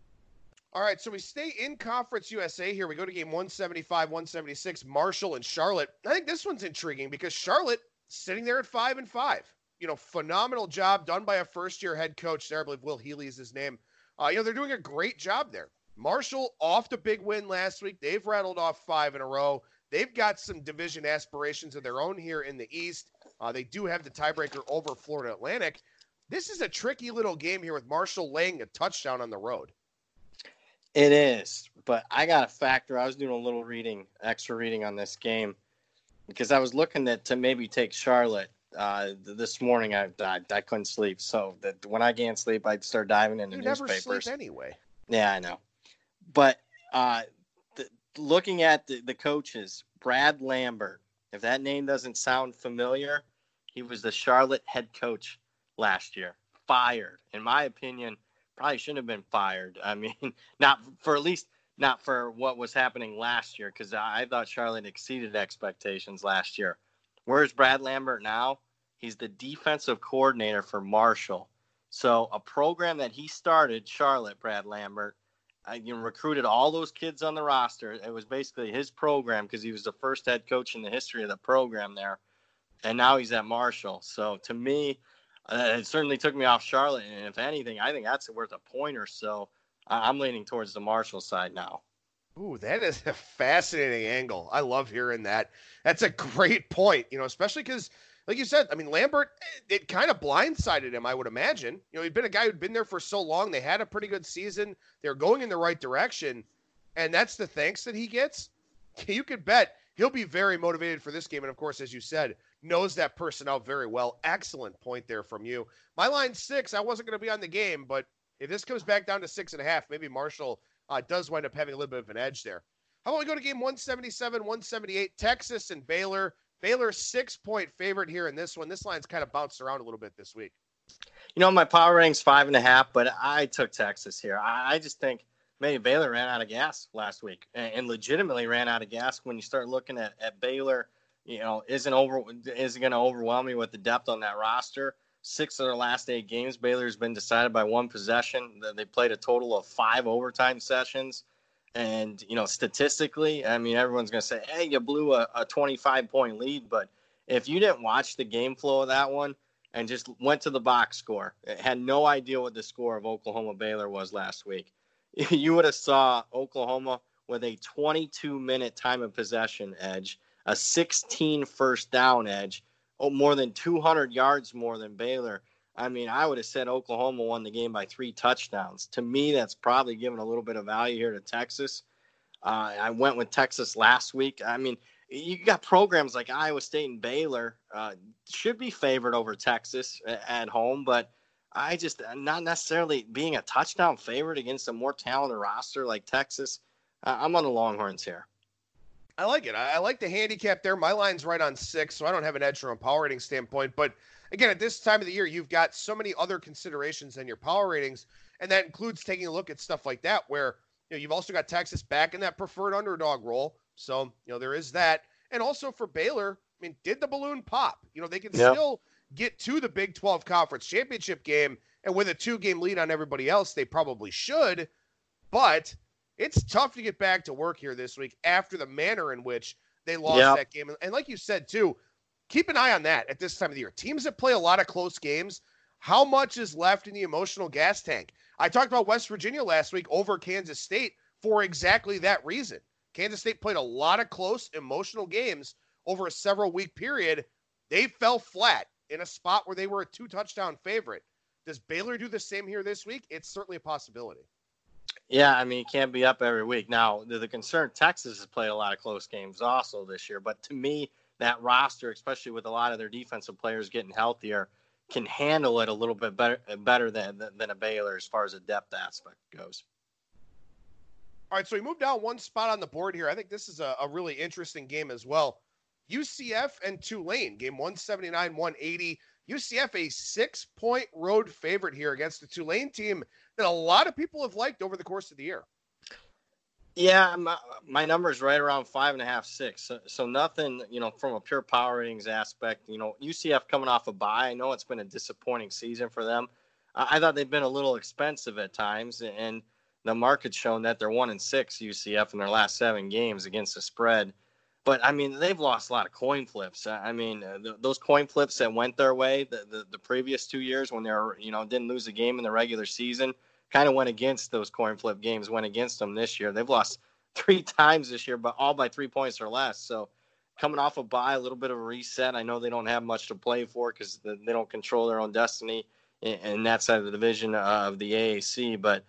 All right, so we stay in Conference U S A here. We go to game one seventy-five, one seventy-six, Marshall and Charlotte. I think this one's intriguing because Charlotte sitting there at five and five. You know, phenomenal job done by a first-year head coach there. I believe Will Healy is his name. Uh, you know, they're doing a great job there. Marshall off the big win last week. They've rattled off five in a row. They've got some division aspirations of their own here in the East. Uh, they do have the tiebreaker over Florida Atlantic. This is a tricky little game here with Marshall laying a touchdown on the road. It is, but I got a factor. I was doing a little reading, extra reading on this game because I was looking at to maybe take Charlotte. Uh, this morning I, I I couldn't sleep, so that when I can't sleep, I'd start diving into you newspapers. Never sleep anyway. Yeah, I know. But uh, the, looking at the, the coaches, Brad Lambert. If that name doesn't sound familiar, he was the Charlotte head coach last year. Fired, in my opinion, probably shouldn't have been fired. I mean, not for at least not for what was happening last year, because I, I thought Charlotte exceeded expectations last year. Where's Brad Lambert now? He's the defensive coordinator for Marshall. So a program that he started, Charlotte, Brad Lambert, uh, you know, recruited all those kids on the roster. It was basically his program because he was the first head coach in the history of the program there. And now he's at Marshall. So to me, uh, it certainly took me off Charlotte. And if anything, I think that's worth a point or so. I'm leaning towards the Marshall side now. Ooh, that is a fascinating angle. I love hearing that. That's a great point, you know, especially because, like you said, I mean, Lambert, it kind of blindsided him, I would imagine. You know, he'd been a guy who'd been there for so long. They had a pretty good season. They're going in the right direction. And that's the thanks that he gets. You could bet he'll be very motivated for this game. And, of course, as you said, knows that personnel very well. Excellent point there from you. My line six, I wasn't going to be on the game, but if this comes back down to six and a half, maybe Marshall Uh, does wind up having a little bit of an edge there. How about we go to game one seventy-seven, one seventy-eight, Texas and Baylor. Baylor six-point favorite here in this one. This line's kind of bounced around a little bit this week. You know, my power rank's five and a half, but I took Texas here. I, I just think maybe Baylor ran out of gas last week and, and legitimately ran out of gas when you start looking at, at Baylor. You know, isn't over isn't going to overwhelm you with the depth on that roster. Six of their last eight games, Baylor's been decided by one possession. They played a total of five overtime sessions. And, you know, statistically, I mean, everyone's going to say, hey, you blew a, a twenty-five point lead. But if you didn't watch the game flow of that one and just went to the box score, had no idea what the score of Oklahoma Baylor was last week, you would have saw Oklahoma with a twenty-two minute time of possession edge, a sixteen first down edge, oh, more than two hundred yards more than Baylor. I mean, I would have said Oklahoma won the game by three touchdowns. To me, that's probably given a little bit of value here to Texas. Uh, I went with Texas last week. I mean, you got programs like Iowa State and Baylor uh, should be favored over Texas at home, but I just not necessarily being a touchdown favorite against a more talented roster like Texas. Uh, I'm on the Longhorns here. I like it. I, I like the handicap there. My line's right on six, so I don't have an edge from a power rating standpoint. But again, at this time of the year, you've got so many other considerations than your power ratings, and that includes taking a look at stuff like that, where you know you've also got Texas back in that preferred underdog role. So you know there is that, and also for Baylor, I mean, did the balloon pop? You know they can Yep. still get to the Big twelve Conference Championship game, and with a two-game lead on everybody else, they probably should, but it's tough to get back to work here this week after the manner in which they lost Yep. that game. And like you said, too, keep an eye on that at this time of the year. Teams that play a lot of close games, how much is left in the emotional gas tank? I talked about West Virginia last week over Kansas State for exactly that reason. Kansas State played a lot of close emotional games over a several week period. They fell flat in a spot where they were a two touchdown favorite. Does Baylor do the same here this week? It's certainly a possibility. Yeah, I mean, you can't be up every week. Now, the, the concern, Texas has played a lot of close games also this year. But to me, that roster, especially with a lot of their defensive players getting healthier, can handle it a little bit better better than, than a Baylor as far as the depth aspect goes. All right, so we moved down one spot on the board here. I think this is a, a really interesting game as well. U C F and Tulane, game one seventy-nine one eighty. U C F a six-point road favorite here against the Tulane team that a lot of people have liked over the course of the year. Yeah, my, my number is right around five and a half, six. So, so nothing, you know, from a pure power ratings aspect. You know, U C F coming off a bye. I know it's been a disappointing season for them. I, I thought they've been a little expensive at times, and the market's shown that they're one and six U C F in their last seven games against the spread. But, I mean, they've lost a lot of coin flips. I mean, uh, th- those coin flips that went their way the, the, the previous two years when they were, you know, didn't lose a game in the regular season, kind of went against those coin flip games, went against them this year. They've lost three times this year, but all by three points or less. So coming off a bye, a little bit of a reset. I know they don't have much to play for because the, they don't control their own destiny in, in that side of the division of the A A C, but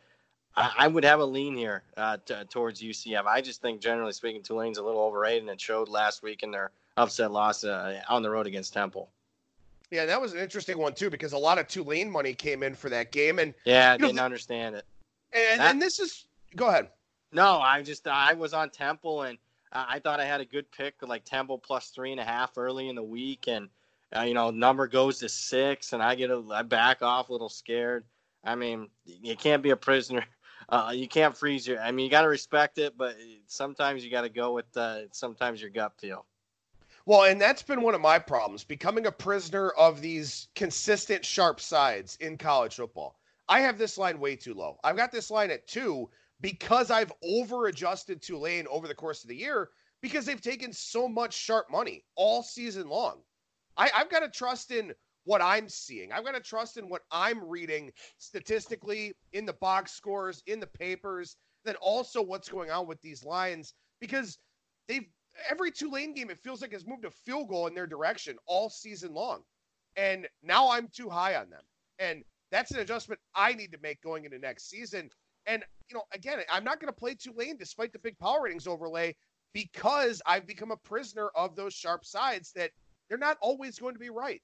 I would have a lean here uh, t- towards U C F. I just think, generally speaking, Tulane's a little overrated, and it showed last week in their upset loss uh, on the road against Temple. Yeah, that was an interesting one, too, because a lot of Tulane money came in for that game. And Yeah, I you know, didn't th- understand it. And, That- and this is – go ahead. No, I just I was on Temple, and uh, I thought I had a good pick, like Temple plus three and a half early in the week, and, uh, you know, number goes to six, and I get a I back off a little scared. I mean, you can't be a prisoner. Uh, you can't freeze your. I mean, you got to respect it, but sometimes you got to go with uh, sometimes your gut feel. Well, and that's been one of my problems, becoming a prisoner of these consistent sharp sides in college football. I have this line way too low. I've got this line at two because I've over-adjusted Tulane over the course of the year because they've taken so much sharp money all season long. I, I've got to trust in what I'm seeing. I've got to trust in what I'm reading statistically in the box scores, in the papers, then also what's going on with these lines, because they've every Tulane game, it feels like has moved a field goal in their direction all season long. And now I'm too high on them. And that's an adjustment I need to make going into next season. And, you know, again, I'm not going to play Tulane despite the big power ratings overlay because I've become a prisoner of those sharp sides that they're not always going to be right.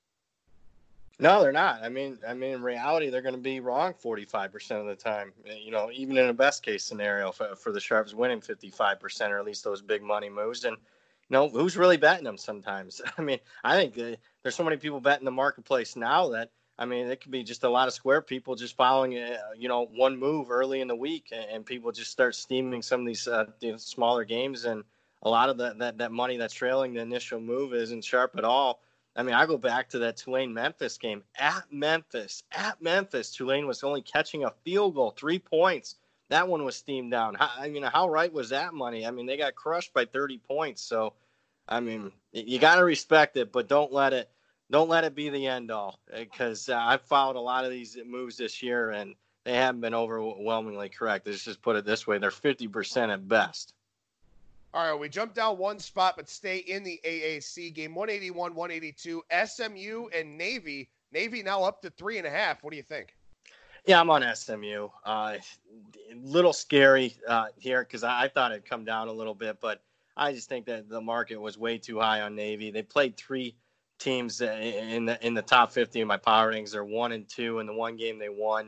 No, they're not. I mean, I mean, in reality, they're going to be wrong forty-five percent of the time. You know, even in a best case scenario for, for the Sharps winning fifty-five percent or at least those big money moves. And, you know, who's really betting them sometimes? I mean, I think uh, there's so many people betting the marketplace now that, I mean, it could be just a lot of square people just following, uh, you know, one move early in the week, and, and people just start steaming some of these uh, you know, smaller games. And a lot of the, that, that money that's trailing the initial move isn't sharp at all. I mean, I go back to that Tulane-Memphis game. At Memphis, at Memphis, Tulane was only catching a field goal, three points. That one was steamed down. How, I mean, how right was that money? I mean, they got crushed by thirty points. So, I mean, you got to respect it, but don't let it don't let it be the end all. Because uh, I've followed a lot of these moves this year, and they haven't been overwhelmingly correct. Let's just put it this way: they're fifty percent at best. All right, we jumped down one spot, but stay in the A A C game. one eighty-one one eighty-two, S M U and Navy. Navy now up to three and a half. What do you think? Yeah, I'm on S M U. A uh, little scary uh, here because I, I thought it'd come down a little bit, but I just think that the market was way too high on Navy. They played three teams in the in the top fifty in my power ratings. They're one and two in the one game they won.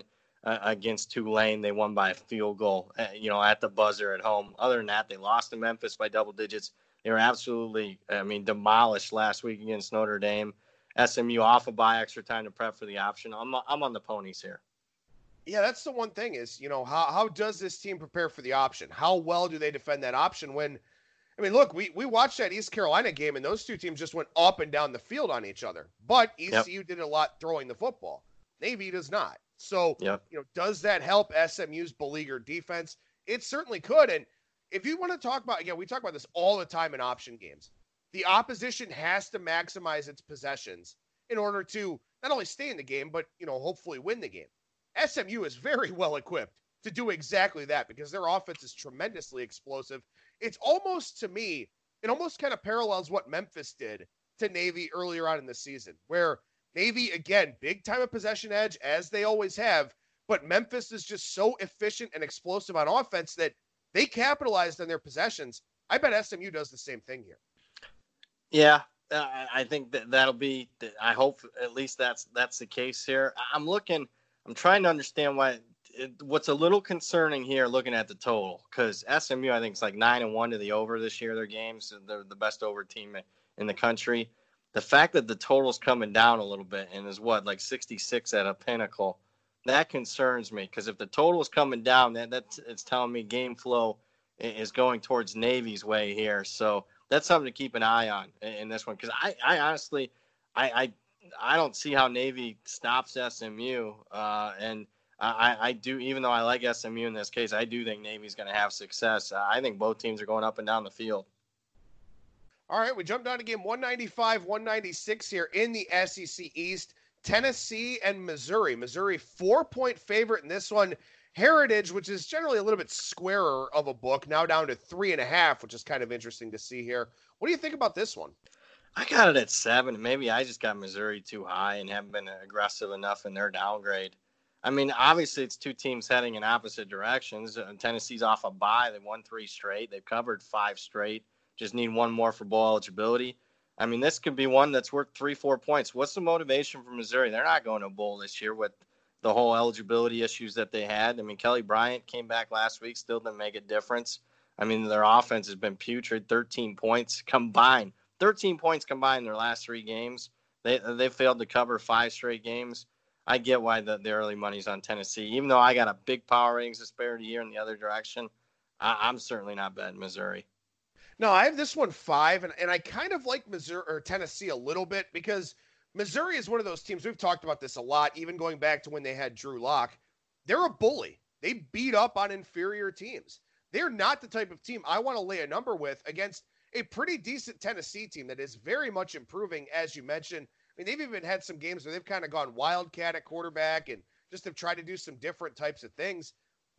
uh, against Tulane. They won by a field goal, uh, you know, at the buzzer at home. Other than that, they lost to Memphis by double digits. They were absolutely, I mean, demolished last week against Notre Dame. S M U off a bye, extra time to prep for the option. I'm I'm on the ponies here. Yeah, that's the one thing is, you know, how how does this team prepare for the option? How well do they defend that option when, I mean, look, we, we watched that East Carolina game, and those two teams just went up and down the field on each other. But E C U yep. did a lot throwing the football. Navy does not. So, yep. you know, does that help S M U's beleaguered defense? It certainly could. And if you want to talk about, again, we talk about this all the time in option games. The opposition has to maximize its possessions in order to not only stay in the game, but, you know, hopefully win the game. S M U is very well equipped to do exactly that because their offense is tremendously explosive. It's almost, to me, it almost kind of parallels what Memphis did to Navy earlier on in the season, where Navy, again, big time of possession edge, as they always have, but Memphis is just so efficient and explosive on offense that they capitalized on their possessions. I bet S M U does the same thing here. Yeah, uh, I think that that'll be, I hope at least that's that's the case here. I'm looking, I'm trying to understand why, it, what's a little concerning here looking at the total, because S M U, I think, is like nine and one to the over this year, their games. They're the best over team in the country. The fact that the total's coming down a little bit and is what, like sixty-six at a pinnacle, that concerns me, because if the total is coming down, that that's it's telling me game flow is going towards Navy's way here. So that's something to keep an eye on in this one, because I, I honestly, I, I I don't see how Navy stops S M U, uh, and I, I do, even though I like S M U in this case, I do think Navy's going to have success. I think both teams are going up and down the field. All right, we jumped down to game one ninety-five, one ninety-six here in the S E C East. Tennessee and Missouri. Missouri, four-point favorite in this one. Heritage, which is generally a little bit squarer of a book, now down to three and a half, which is kind of interesting to see here. What do you think about this one? I got it at seven. Maybe I just got Missouri too high and haven't been aggressive enough in their downgrade. I mean, obviously it's two teams heading in opposite directions. Tennessee's off a bye. They've won three straight. They've covered five straight. Just need one more for bowl eligibility. I mean, this could be one that's worth three, four points. What's the motivation for Missouri? They're not going to a bowl this year with the whole eligibility issues that they had. I mean, Kelly Bryant came back last week, still didn't make a difference. I mean, their offense has been putrid, thirteen points combined. thirteen points combined in their last three games. They they failed to cover five straight games. I get why the, the early money's on Tennessee. Even though I got a big power ratings disparity here in the other direction, I, I'm certainly not betting Missouri. No, I have this one five, and, and I kind of like Missouri or Tennessee a little bit because Missouri is one of those teams. We've talked about this a lot, even going back to when they had Drew Lock. They're a bully. They beat up on inferior teams. They're not the type of team I want to lay a number with against a pretty decent Tennessee team that is very much improving, as you mentioned. I mean, they've even had some games where they've kind of gone wildcat at quarterback and just have tried to do some different types of things.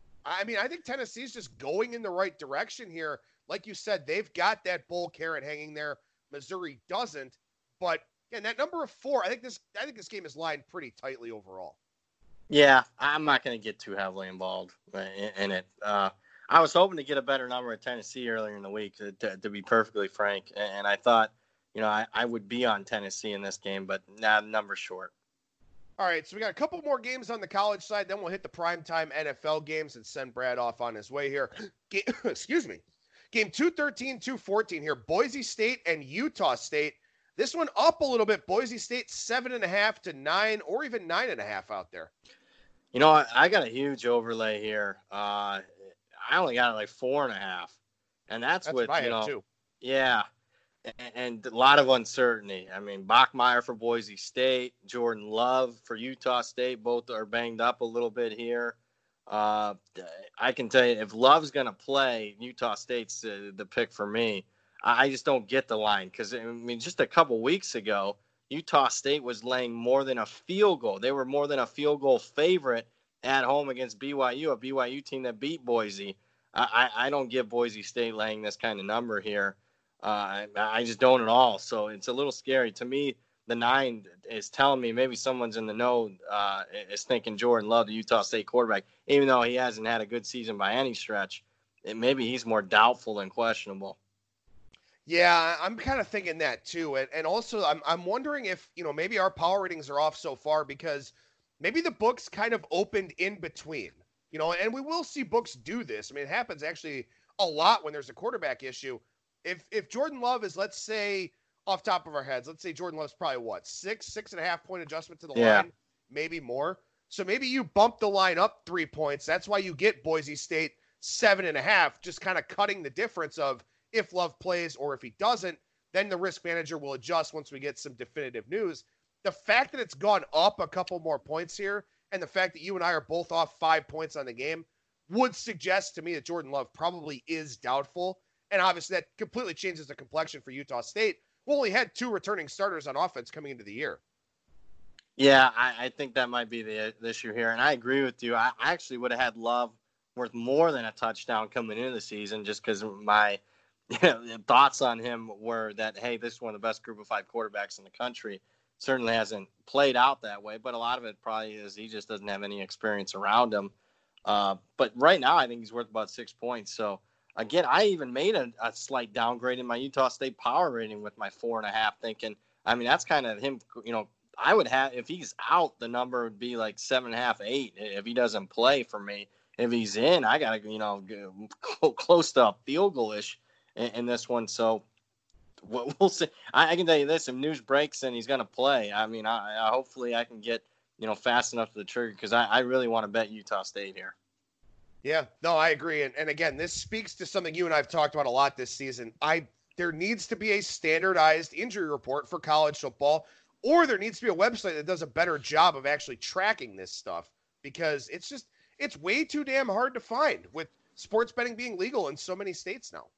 I mean, I think Tennessee's just going in the right direction here. Like you said, they've got that bull carrot hanging there. Missouri doesn't. But again, that number of four, I think this I think this game is lined pretty tightly overall. Yeah, I'm not going to get too heavily involved in, in it. Uh, I was hoping to get a better number at Tennessee earlier in the week, to, to, to be perfectly frank. And I thought, you know, I, I would be on Tennessee in this game, but now nah, number short. All right, so we got a couple more games on the college side. Then we'll hit the primetime N F L games and send Brad off on his way here. Game, excuse me. Game two thirteen, two fourteen here. Boise State and Utah State. This one up a little bit. Boise State seven and a half to nine, or even nine and a half out there. You know, I, I got a huge overlay here. Uh, I only got like four and a half, and that's, that's with you know, too. yeah, and, and a lot of uncertainty. I mean, Bachmeier for Boise State, Jordan Love for Utah State. Both are banged up a little bit here. Uh, I can tell you, if Love's going to play, Utah State's uh, the pick for me. I just don't get the line because, I mean, just a couple weeks ago, Utah State was laying more than a field goal. They were more than a field goal favorite at home against B Y U, a B Y U team that beat Boise. I, I don't get Boise State laying this kind of number here. Uh, I, I just don't at all. So it's a little scary. To me, the nine is telling me maybe someone's in the know uh, is thinking Jordan Love, the Utah State quarterback, even though he hasn't had a good season by any stretch. It, maybe he's more doubtful than questionable. Yeah, I'm kind of thinking that too. And, and also I'm, I'm wondering if, you know, maybe our power ratings are off so far because maybe the books kind of opened in between, you know, and we will see books do this. I mean, it happens actually a lot when there's a quarterback issue. If if Jordan Love is, let's say, off top of our heads, let's say Jordan Love's probably what, six, six and a half point adjustment to the Yeah. line, maybe more. So maybe you bump the line up three points. That's why you get Boise State seven and a half, just kind of cutting the difference of if Love plays or if he doesn't. Then the risk manager will adjust once we get some definitive news. The fact that it's gone up a couple more points here, and the fact that you and I are both off five points on the game, would suggest to me that Jordan Love probably is doubtful. And obviously that completely changes the complexion for Utah State, who only had two returning starters on offense coming into the year. Yeah, I, I think that might be the, the issue here. And I agree with you. I, I actually would have had Love worth more than a touchdown coming into the season, just because my you know, thoughts on him were that, hey, this is one of the best group of five quarterbacks in the country. Certainly hasn't played out that way, but a lot of it probably is he just doesn't have any experience around him. Uh, but right now, I think he's worth about six points. So, again, I even made a, a slight downgrade in my Utah State power rating with my four and a half, thinking, I mean, that's kind of him, you know, I would have, if he's out, the number would be like seven and a half, eight if he doesn't play for me. If he's in, I got to, you know, go close to a field goal-ish in, in this one. So, we'll see. I, I can tell you this: if news breaks and he's going to play, I mean, I, I hopefully I can get you know fast enough to the trigger, because I, I really want to bet Utah State here. Yeah, no, I agree. And, and again, this speaks to something you and I have talked about a lot this season. I there needs to be a standardized injury report for college football, or there needs to be a website that does a better job of actually tracking this stuff, because it's just it's way too damn hard to find with sports betting being legal in so many states now.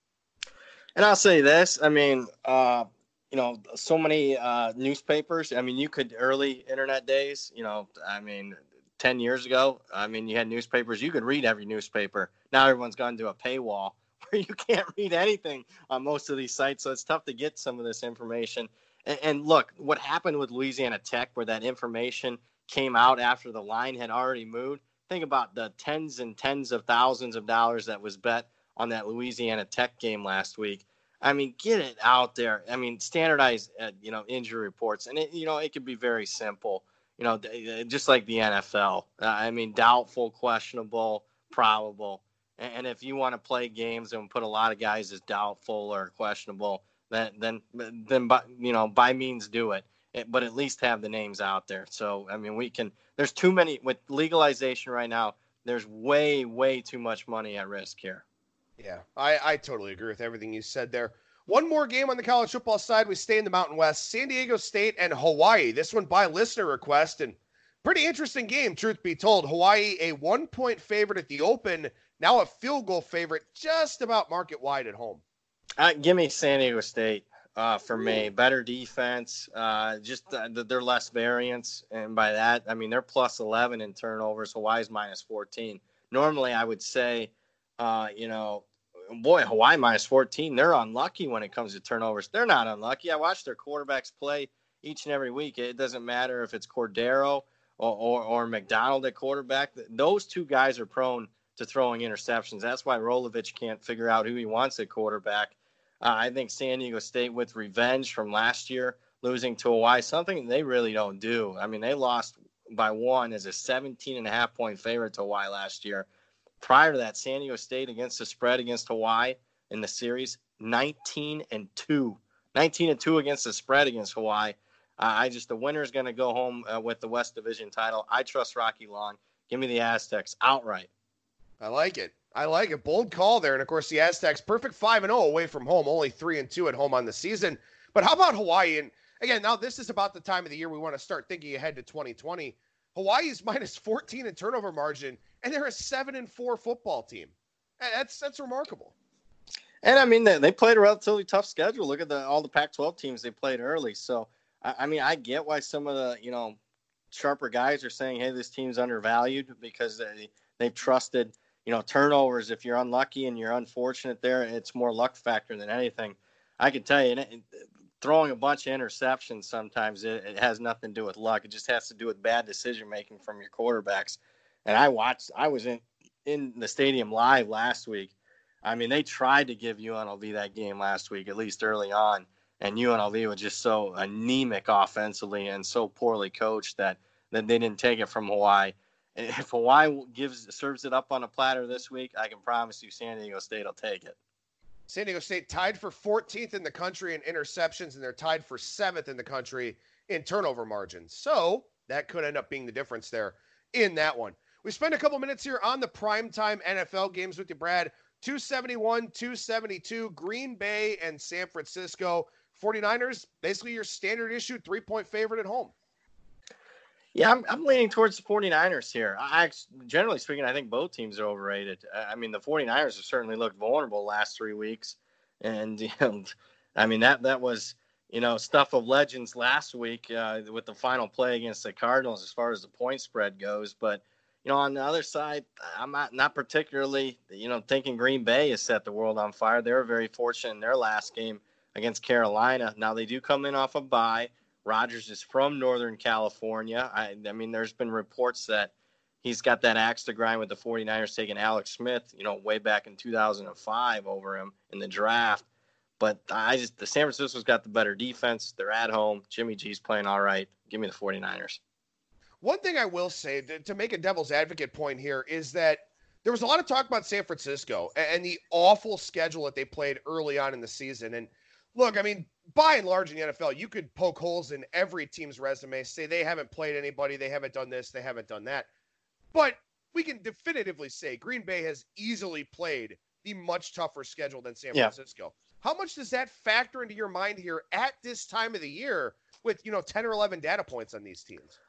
And I'll say this, I mean, uh, you know, so many uh, newspapers. I mean, you could early internet days, you know, I mean, ten years ago, I mean, you had newspapers. You could read every newspaper. Now everyone's gone to a paywall where you can't read anything on most of these sites. So it's tough to get some of this information. And, and look, what happened with Louisiana Tech, where that information came out after the line had already moved. Think about the tens and tens of thousands of dollars that was bet on that Louisiana Tech game last week. I mean, get it out there. I mean, standardize, uh, you know, injury reports. And, it, you know, it could be very simple, you know, just like the N F L. Uh, I mean, doubtful, questionable, probable. And, and if you want to play games and put a lot of guys as doubtful or questionable, then, then, then by, you know, by means do it. it. But at least have the names out there. So, I mean, we can – there's too many – with legalization right now, there's way, way too much money at risk here. Yeah, I, I totally agree with everything you said there. One more game on the college football side. We stay in the Mountain West. San Diego State and Hawaii. This one by listener request, and pretty interesting game, truth be told. Hawaii, a one-point favorite at the open, now a field goal favorite, just about market wide at home. Uh, give me San Diego State uh, for me. Better defense, uh, just uh, they're less variance, and by that, I mean they're plus eleven in turnovers. Hawaii's minus fourteen. Normally, I would say, uh, you know, boy, Hawaii minus fourteen, they're unlucky when it comes to turnovers. They're not unlucky. I watch their quarterbacks play each and every week. It doesn't matter if it's Cordero or, or, or McDonald at quarterback. Those two guys are prone to throwing interceptions. That's why Rolovich can't figure out who he wants at quarterback. Uh, I think San Diego State, with revenge from last year, losing to Hawaii, something they really don't do. I mean, they lost by one as a seventeen and a half point favorite to Hawaii last year. Prior to that, San Diego State against the spread against Hawaii in the series, nineteen and two. nineteen and two against the spread against Hawaii. Uh, I just, the winner is going to go home uh, with the West Division title. I trust Rocky Long. Give me the Aztecs outright. I like it. I like it. Bold call there. And of course, the Aztecs, perfect five and oh away from home, only three and two at home on the season. But how about Hawaii? And again, now this is about the time of the year we want to start thinking ahead to twenty twenty. Hawaii's minus fourteen in turnover margin, and they're a seven and four football team. That's that's remarkable. And I mean, they, they played a relatively tough schedule. Look at the all the Pac twelve teams they played early. So I, I mean, I get why some of the you know sharper guys are saying, "Hey, this team's undervalued," because they they've trusted you know turnovers. If you're unlucky and you're unfortunate there, it's more luck factor than anything. I can tell you, it, it, throwing a bunch of interceptions sometimes it, it has nothing to do with luck. It just has to do with bad decision making from your quarterbacks. And I watched, I was in, in the stadium live last week. I mean, they tried to give U N L V that game last week, at least early on. And U N L V was just so anemic offensively and so poorly coached that that they didn't take it from Hawaii. And if Hawaii gives serves it up on a platter this week, I can promise you San Diego State will take it. San Diego State tied for fourteenth in the country in interceptions, and they're tied for seventh in the country in turnover margins. So that could end up being the difference there in that one. We spent a couple minutes here on the primetime N F L games with you, Brad. two seventy-one, two seventy-two, Green Bay and San Francisco. forty-niners, basically your standard issue three-point favorite at home. Yeah, I'm, I'm leaning towards the forty-niners here. I, generally speaking, I think both teams are overrated. I mean, the forty-niners have certainly looked vulnerable the last three weeks. And, you know, I mean, that that was, you know, stuff of legends last week uh, with the final play against the Cardinals as far as the point spread goes. But, you know, on the other side, I'm not, not particularly, you know, thinking Green Bay has set the world on fire. They were very fortunate in their last game against Carolina. Now, they do come in off a bye. Rodgers is from Northern California. I, I mean, there's been reports that he's got that axe to grind with the forty-niners taking Alex Smith, you know, way back in two thousand five over him in the draft. But I just, the San Francisco's got the better defense. They're at home. Jimmy G's playing all right. Give me the forty-niners. One thing I will say to, to make a devil's advocate point here is that there was a lot of talk about San Francisco and, and the awful schedule that they played early on in the season. And look, I mean, by and large in the N F L, you could poke holes in every team's resume, say they haven't played anybody, they haven't done this, they haven't done that. But we can definitively say Green Bay has easily played the much tougher schedule than San yeah. Francisco. How much does that factor into your mind here at this time of the year with, you know, ten or eleven data points on these teams?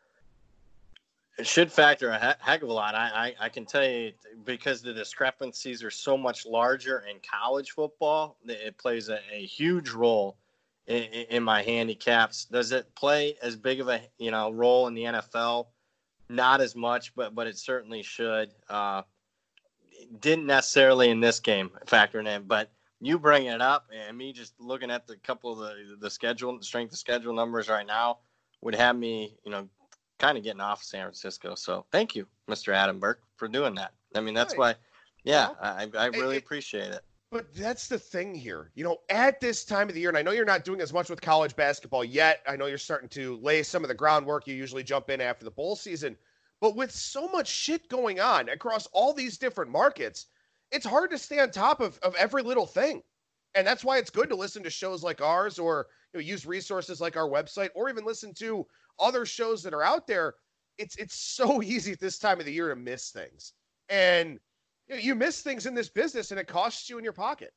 It should factor a heck of a lot. I, I, I can tell you, because the discrepancies are so much larger in college football, it plays a, a huge role in, in my handicaps. Does it play as big of a you know role in the N F L? Not as much, but but it certainly should. Uh, didn't necessarily in this game factor in, but you bringing it up and me just looking at the couple of the the schedule, the strength of schedule numbers right now would have me, you know, kind of getting off San Francisco. So thank you, Mister Adam Burke, for doing that. I mean, that's right. why, yeah, well, I, I really it, appreciate it. But that's the thing here. You know, at this time of the year, and I know you're not doing as much with college basketball yet. I know you're starting to lay some of the groundwork. You usually jump in after the bowl season. But with so much shit going on across all these different markets, it's hard to stay on top of, of every little thing. And that's why it's good to listen to shows like ours, or you know, use resources like our website, or even listen to other shows that are out there. It's it's so easy at this time of the year to miss things. And you know, you miss things in this business and it costs you in your pocket.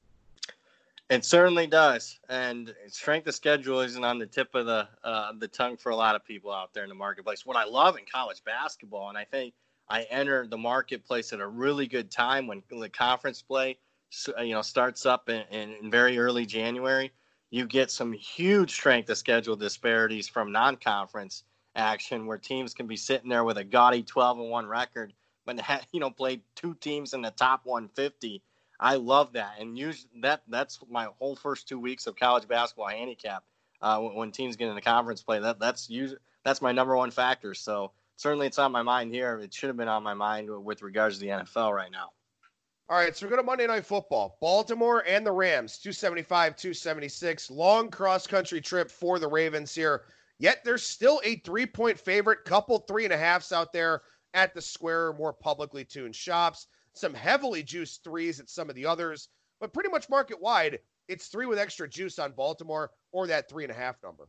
It certainly does. And strength of schedule isn't on the tip of the uh, the tongue for a lot of people out there in the marketplace. What I love in college basketball, and I think I enter the marketplace at a really good time when the conference play you know starts up in, in very early January. You get some huge strength of schedule disparities from non-conference action where teams can be sitting there with a gaudy twelve and one record, but you know played two teams in the top one fifty. I love that, and usually that that's my whole first two weeks of college basketball handicap. Uh, when, when teams get into conference play, that that's usually, that's my number one factor. So certainly it's on my mind here. It should have been on my mind with regards to the N F L right now. All right, so we go to Monday Night Football. Baltimore and the Rams, two seventy-five, two seventy-six. Long cross-country trip for the Ravens here. Yet there's still a three-point favorite. Couple three-and-a-halves out there at the Square, more publicly tuned shops. Some heavily juiced threes at some of the others. But pretty much market-wide, it's three with extra juice on Baltimore or that three-and-a-half number.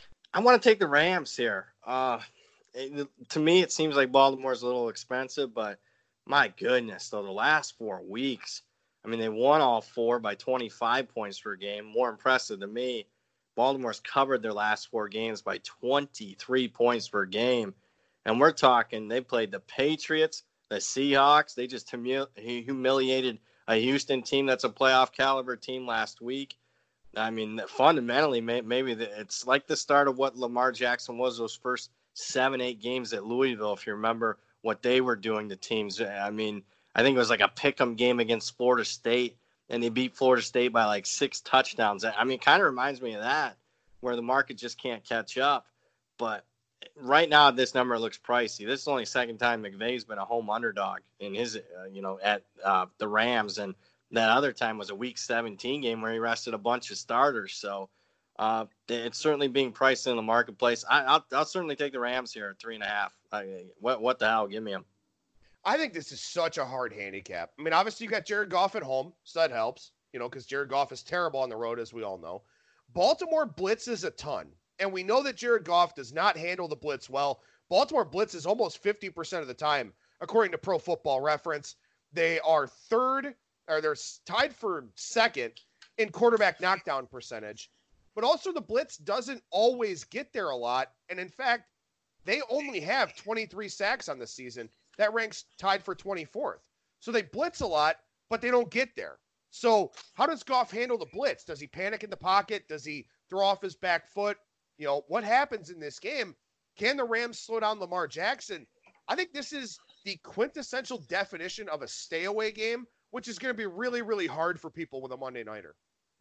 I want to take the Rams here. Uh, it, to me, it seems like Baltimore's a little expensive, but my goodness, though, the last four weeks, I mean, they won all four by twenty-five points per game. More impressive to me, Baltimore's covered their last four games by twenty-three points per game. And we're talking, they played the Patriots, the Seahawks. They just humili- humiliated a Houston team that's a playoff caliber team last week. I mean, fundamentally, maybe it's like the start of what Lamar Jackson was those first seven, eight games at Louisville, if you remember what they were doing to teams. I mean, I think it was like a pick'em game against Florida State, and they beat Florida State by like six touchdowns. I mean, it kind of reminds me of that, where the market just can't catch up. But right now, this number looks pricey. This is only the second time McVay's been a home underdog in his, uh, you know, at uh, the Rams, and that other time was a Week seventeen game where he rested a bunch of starters. So Uh, it's certainly being priced in the marketplace. I, I'll, I'll certainly take the Rams here at three and a half. I, what, what the hell? Give me them. I think this is such a hard handicap. I mean, obviously, you got Jared Goff at home, so that helps, you know, because Jared Goff is terrible on the road, as we all know. Baltimore blitzes a ton, and we know that Jared Goff does not handle the blitz well. Baltimore blitzes almost fifty percent of the time, according to Pro Football Reference. They are third, or they're tied for second in quarterback knockdown percentage. But also, the blitz doesn't always get there a lot, and in fact, they only have twenty-three sacks on the season. That ranks tied for twenty-fourth. So they blitz a lot, but they don't get there. So how does Goff handle the blitz? Does he panic in the pocket? Does he throw off his back foot? You know, what happens in this game? Can the Rams slow down Lamar Jackson? I think this is the quintessential definition of a stay away game, which is going to be really, really hard for people with a Monday nighter.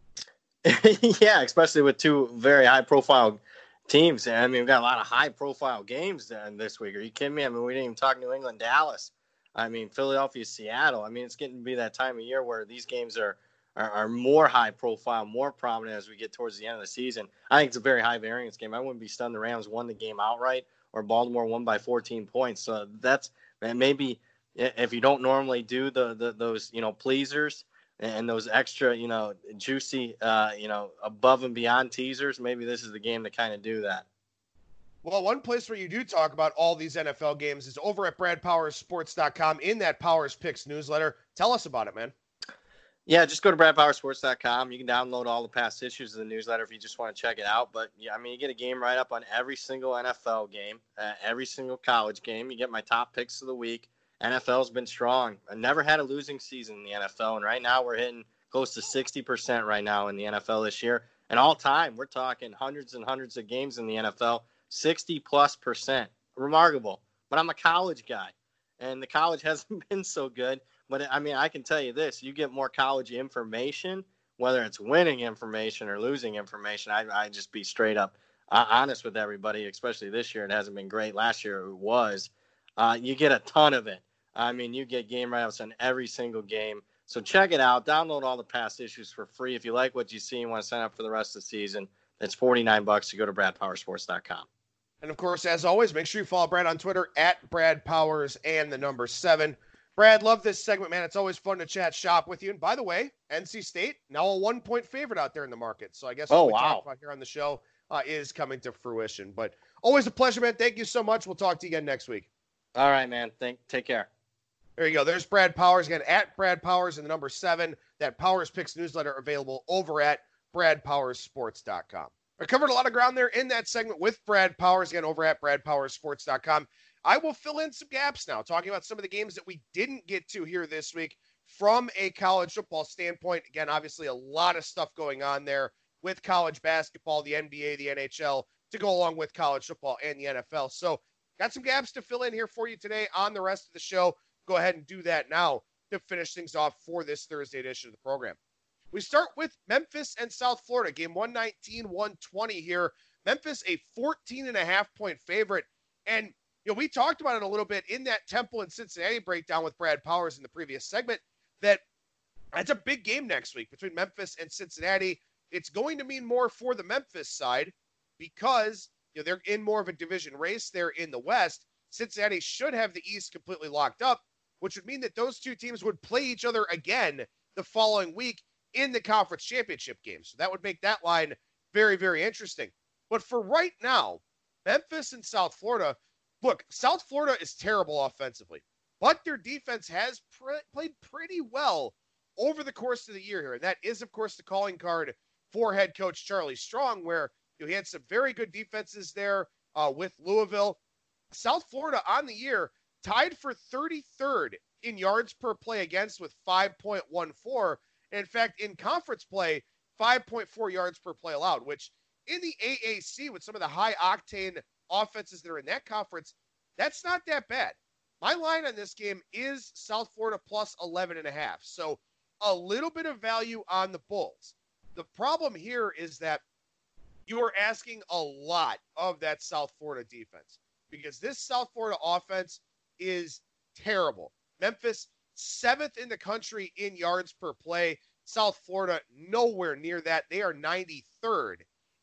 Yeah, especially with two very high profile teams. I mean, we've got a lot of high-profile games uh, this week. Are you kidding me? I mean, we didn't even talk New England, Dallas. I mean, Philadelphia, Seattle. I mean, it's getting to be that time of year where these games are, are, are more high-profile, more prominent as we get towards the end of the season. I think it's a very high-variance game. I wouldn't be stunned the Rams won the game outright or Baltimore won by fourteen points. So that's maybe if you don't normally do the, the those, you know, pleasers and those extra, you know, juicy, uh, you know, above and beyond teasers, maybe this is the game to kind of do that. Well, one place where you do talk about all these N F L games is over at brad powers sports dot com in that Powers Picks newsletter. Tell us about it, man. Yeah, just go to brad powers sports dot com. You can download all the past issues of the newsletter if you just want to check it out. But, yeah, I mean, you get a game right up on every single N F L game, uh, every single college game. You get my top picks of the week. N F L's been strong. I never had a losing season in the N F L, and right now we're hitting close to sixty percent right now in the N F L this year. And all time, we're talking hundreds and hundreds of games in the N F L, sixty plus percent. Remarkable. But I'm a college guy, and the college hasn't been so good. But, I mean, I can tell you this. You get more college information, whether it's winning information or losing information. I, I just be straight up uh, honest with everybody, especially this year. It hasn't been great. Last year it was. Uh, you get a ton of it. I mean, you get game write-ups on every single game. So check it out. Download all the past issues for free. If you like what you see and want to sign up for the rest of the season, it's forty-nine bucks to go to brad powers sports dot com. And, of course, as always, make sure you follow Brad on Twitter at Brad Powers and the number seven. Brad, love this segment, man. It's always fun to chat shop with you. And, by the way, N C State, now a one-point favorite out there in the market. So I guess what oh, we wow. talk about here on the show uh, is coming to fruition. But always a pleasure, man. Thank you so much. We'll talk to you again next week. All right, man. Thank, take care. There you go. There's Brad Powers again at Brad Powers and the number seven. That Powers Picks newsletter available over at brad powers sports dot com. I covered a lot of ground there in that segment with Brad Powers again over at brad powers sports dot com. I will fill in some gaps now, talking about some of the games that we didn't get to here this week from a college football standpoint. Again, obviously a lot of stuff going on there with college basketball, the N B A, the N H L, to go along with college football and the N F L. So got some gaps to fill in here for you today on the rest of the show. Go ahead and do that now to finish things off for this Thursday edition of the program. We start with Memphis and South Florida, game one nineteen, one twenty here. Memphis, a fourteen and a half point favorite. And, you know, we talked about it a little bit in that Temple and Cincinnati breakdown with Brad Powers in the previous segment, that that's a big game next week between Memphis and Cincinnati. It's going to mean more for the Memphis side because, you know, they're in more of a division race there in the West. Cincinnati should have the East completely locked up, which would mean that those two teams would play each other again the following week in the conference championship game. So that would make that line very, very interesting. But for right now, Memphis and South Florida, look, South Florida is terrible offensively, but their defense has pre- played pretty well over the course of the year here. And that is, of course, the calling card for head coach Charlie Strong, where you know, he had some very good defenses there uh, with Louisville. South Florida on the year tied for thirty-third in yards per play against with five point one four. And in fact, in conference play, five point four yards per play allowed, which in the A A C with some of the high octane offenses that are in that conference, that's not that bad. My line on this game is South Florida plus eleven and a half. So a little bit of value on the Bulls. The problem here is that you are asking a lot of that South Florida defense because this South Florida offense is terrible. Memphis, seventh in the country in yards per play. South Florida, nowhere near that. They are ninety-third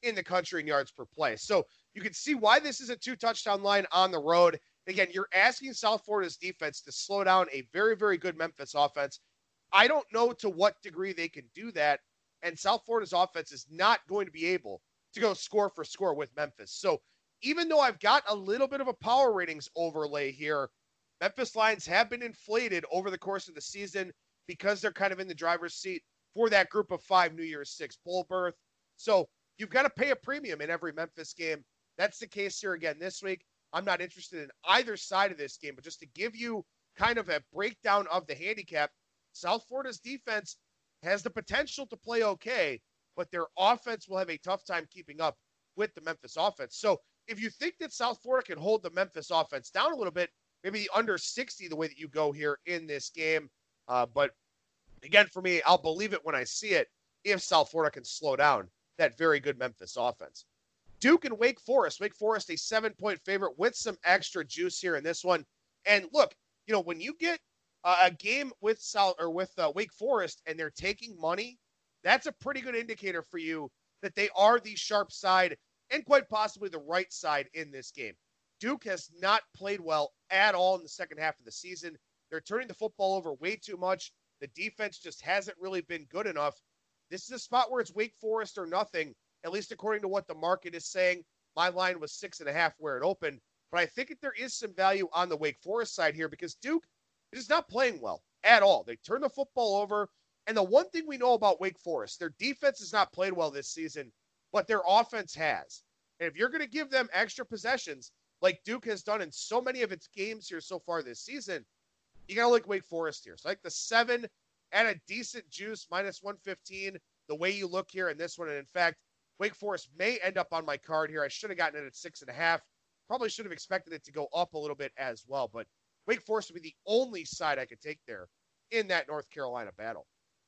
in the country in yards per play. So you can see why this is a two-touchdown line on the road. Again, you're asking South Florida's defense to slow down a very, very good Memphis offense. I don't know to what degree they can do that, and South Florida's offense is not going to be able to go score for score with Memphis. So even though I've got a little bit of a power ratings overlay here, Memphis lines have been inflated over the course of the season because they're kind of in the driver's seat for that group of five New Year's Six bowl berth. So you've got to pay a premium in every Memphis game. That's the case here again this week. I'm not interested in either side of this game, but just to give you kind of a breakdown of the handicap, South Florida's defense has the potential to play okay, but their offense will have a tough time keeping up with the Memphis offense. So if you think that South Florida can hold the Memphis offense down a little bit, maybe the under sixty the way that you go here in this game. Uh, but again, for me, I'll believe it when I see it if South Florida can slow down that very good Memphis offense. Duke and Wake Forest. Wake Forest, a seven-point favorite with some extra juice here in this one. And look, you know, when you get uh, a game with South or with uh, Wake Forest and they're taking money, that's a pretty good indicator for you that they are the sharp side and quite possibly the right side in this game. Duke has not played well at all in the second half of the season. They're turning the football over way too much. The defense just hasn't really been good enough. This is a spot where it's Wake Forest or nothing, at least according to what the market is saying. My line was six and a half where it opened, but I think that there is some value on the Wake Forest side here because Duke is not playing well at all. They turn the football over, and the one thing we know about Wake Forest, their defense has not played well this season, but their offense has. And if you're going to give them extra possessions, like Duke has done in so many of its games here so far this season, you got to like Wake Forest here. So like the seven at a decent juice, minus one fifteen, the way you look here in this one. And in fact, Wake Forest may end up on my card here. I should have gotten it at six and a half. Probably should have expected it to go up a little bit as well. But Wake Forest would be the only side I could take there in that North Carolina battle.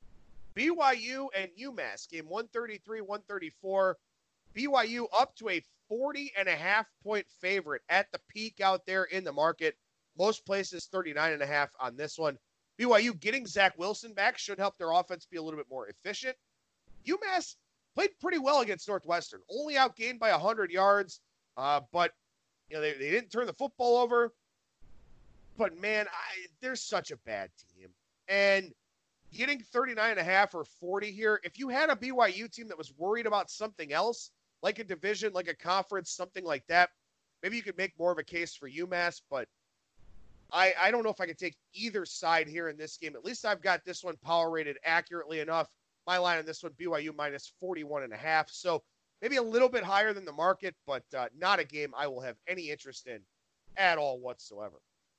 B Y U and UMass, game one thirty-three, one thirty-four. B Y U up to a forty and a half point favorite at the peak out there in the market. Most places thirty-nine and a half on this one. B Y U getting Zach Wilson back should help their offense be a little bit more efficient. UMass played pretty well against Northwestern, only outgained by one hundred yards, uh, but you know they, they didn't turn the football over. But man, I, they're such a bad team. And getting thirty-nine and a half or forty here, if you had a B Y U team that was worried about something else, like a division, like a conference, something like that, maybe you could make more of a case for UMass, but I, I don't know if I can take either side here in this game. At least I've got this one power rated accurately enough. My line on this one, B Y U minus forty-one and a half. So maybe a little bit higher than the market, but uh, not a game I will have any interest in at all whatsoever.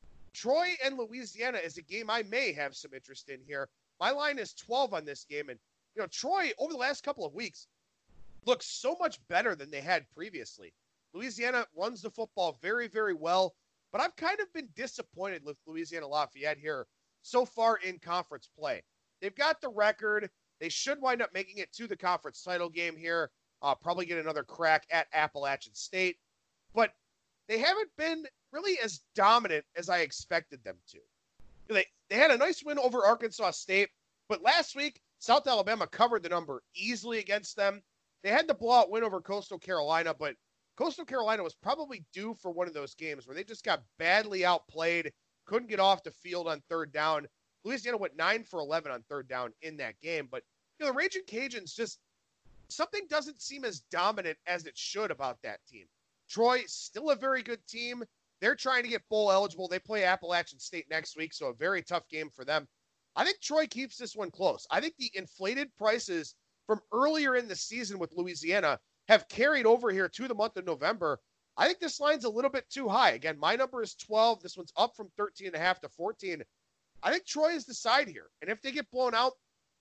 Troy and Louisiana is a game I may have some interest in here. My line is twelve on this game. And, you know, Troy, over the last couple of weeks, looks so much better than they had previously. Louisiana runs the football very, very well. But I've kind of been disappointed with Louisiana Lafayette here so far in conference play. They've got the record. They should wind up making it to the conference title game here. Uh, probably get another crack at Appalachian State. But they haven't been really as dominant as I expected them to. They, they had a nice win over Arkansas State, but last week, South Alabama covered the number easily against them. They had the blowout win over Coastal Carolina, but Coastal Carolina was probably due for one of those games where they just got badly outplayed, couldn't get off the field on third down. Louisiana went nine for eleven on third down in that game. But, you know, the Raging Cajuns just, something doesn't seem as dominant as it should about that team. Troy, still a very good team. They're trying to get bowl eligible. They play Appalachian State next week, so a very tough game for them. I think Troy keeps this one close. I think the inflated prices from earlier in the season with Louisiana have carried over here to the month of November. I think this line's a little bit too high. Again, my number is twelve. This one's up from thirteen and a half to fourteen. I think Troy is the side here. And if they get blown out,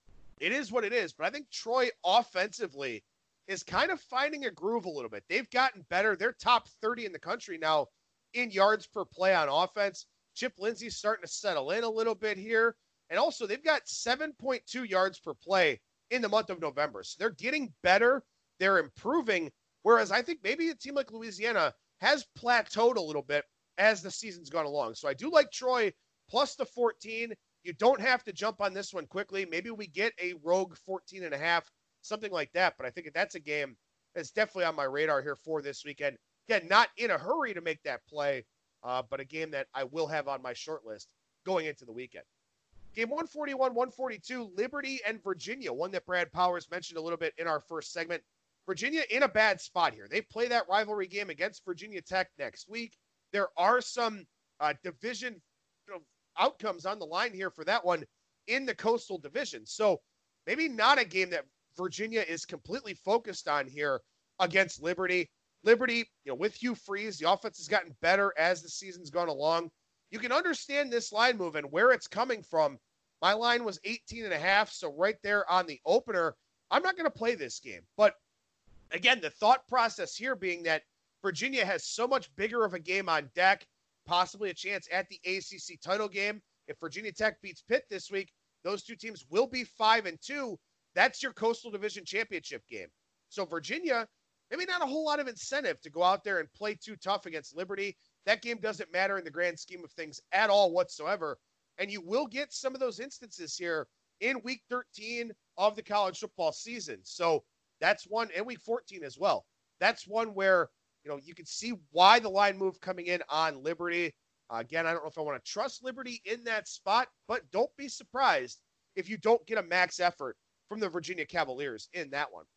it is what it is. But I think Troy offensively is kind of finding a groove a little bit. They've gotten better. They're top thirty in the country now in yards per play on offense. Chip Lindsey's starting to settle in a little bit here. And also, they've got seven point two yards per play in the month of November. So they're getting better. They're improving, whereas I think maybe a team like Louisiana has plateaued a little bit as the season's gone along. So I do like Troy plus the fourteen. You don't have to jump on this one quickly. Maybe we get a rogue fourteen and a half, something like that. But I think that's a game is definitely on my radar here for this weekend. Again, not in a hurry to make that play, uh, but a game that I will have on my short list going into the weekend. Game one forty-one, one forty-two, Liberty and Virginia, one that Brad Powers mentioned a little bit in our first segment. Virginia in a bad spot here. They play that rivalry game against Virginia Tech next week. There are some uh, division you know, outcomes on the line here for that one in the Coastal Division. So maybe not a game that Virginia is completely focused on here against Liberty. Liberty, you know, with Hugh Freeze, the offense has gotten better as the season's gone along. You can understand this line move and where it's coming from. My line was eighteen and a half, so right there on the opener, I'm not going to play this game. But again, the thought process here being that Virginia has so much bigger of a game on deck, possibly a chance at the A C C title game. If Virginia Tech beats Pitt this week, those two teams will be five and two. That's your Coastal Division championship game. So Virginia, maybe not a whole lot of incentive to go out there and play too tough against Liberty. That game doesn't matter in the grand scheme of things at all whatsoever. And you will get some of those instances here in week thirteen of the college football season. So that's one, and week fourteen as well. That's one where, you know, you can see why the line move coming in on Liberty. Uh, again, I don't know if I want to trust Liberty in that spot, but don't be surprised if you don't get a max effort from the Virginia Cavaliers in that one.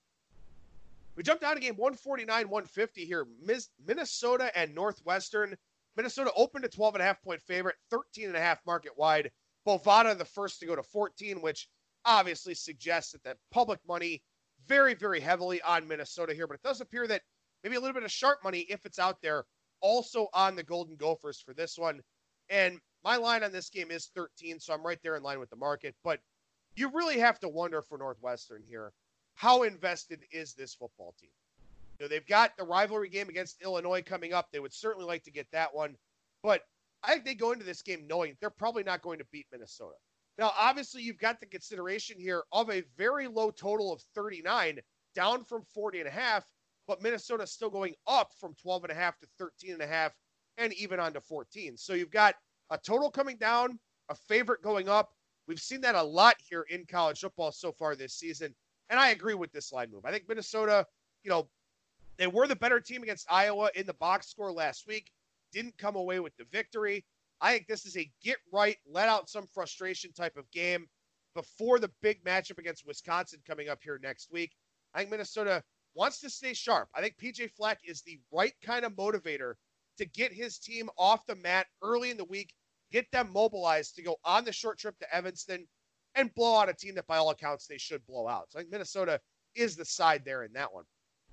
We jump down to game one forty-nine, one fifty here. Minnesota and Northwestern. Minnesota opened a twelve and a half point favorite, thirteen and a half market wide. Bovada the first to go to fourteen, which obviously suggests that that public money very, very heavily on Minnesota here. But it does appear that maybe a little bit of sharp money, if it's out there, also on the Golden Gophers for this one. And my line on this game is thirteen, so I'm right there in line with the market. But you really have to wonder for Northwestern here, how invested is this football team? You know, they've got the rivalry game against Illinois coming up. They would certainly like to get that one. But I think they go into this game knowing they're probably not going to beat Minnesota. Now, obviously, you've got the consideration here of a very low total of thirty-nine, down from forty and a half, but Minnesota still going up from twelve and a half to thirteen and a half, and even on to fourteen. So you've got a total coming down, a favorite going up. We've seen that a lot here in college football so far this season, and I agree with this line move. I think Minnesota, you know, they were the better team against Iowa in the box score last week, didn't come away with the victory. I think this is a get right, let out some frustration type of game before the big matchup against Wisconsin coming up here next week. I think Minnesota wants to stay sharp. I think P J Fleck is the right kind of motivator to get his team off the mat early in the week, get them mobilized to go on the short trip to Evanston and blow out a team that by all accounts they should blow out. So I think Minnesota is the side there in that one.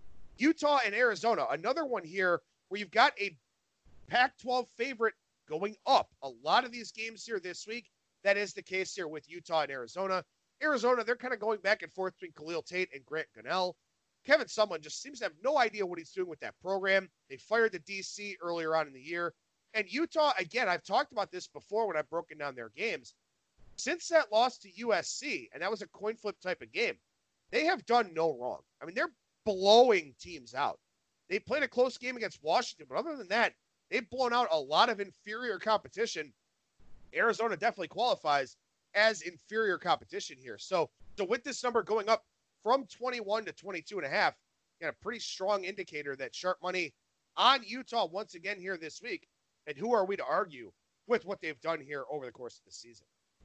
Utah and Arizona, another one here where you've got a Pac twelve favorite going up. A lot of these games here this week, that is the case here with Utah and Arizona. Arizona, they're kind of going back and forth between Khalil Tate and Grant Gunnell. Kevin Sumlin just seems to have no idea what he's doing with that program. They fired the D C earlier on in the year. And Utah, again, I've talked about this before when I've broken down their games. Since that loss to U S C, and that was a coin flip type of game, they have done no wrong. I mean, they're blowing teams out. They played a close game against Washington, but other than that, they've blown out a lot of inferior competition. Arizona definitely qualifies as inferior competition here. So, so with this number going up from twenty-one to twenty-two and a half, got a pretty strong indicator that sharp money on Utah once again here this week. And who are we to argue with what they've done here over the course of the season?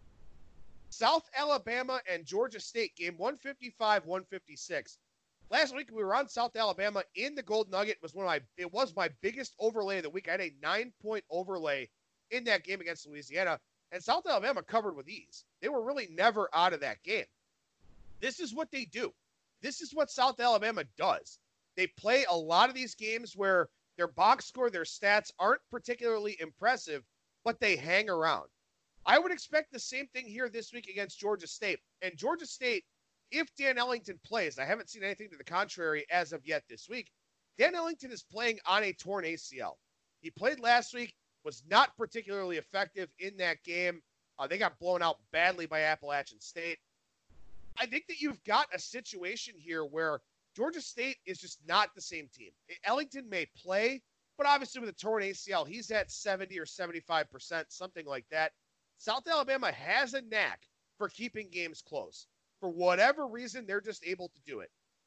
South Alabama and Georgia State, game one fifty-five, one fifty-six. Last week we were on South Alabama in the Gold Nugget. It was one of my it was my biggest overlay of the week. I had a nine-point overlay in that game against Louisiana, and South Alabama covered with ease. They were really never out of that game. This is what they do. This is what South Alabama does. They play a lot of these games where their box score, their stats aren't particularly impressive, but they hang around. I would expect the same thing here this week against Georgia State. And Georgia State, if Dan Ellington plays, I haven't seen anything to the contrary as of yet this week, Dan Ellington is playing on a torn A C L. He played last week, was not particularly effective in that game. Uh, they got blown out badly by Appalachian State. I think that you've got a situation here where Georgia State is just not the same team. Ellington may play, but obviously with a torn A C L, he's at seventy or seventy-five percent, something like that. South Alabama has a knack for keeping games close. For whatever reason, they're just able to do it.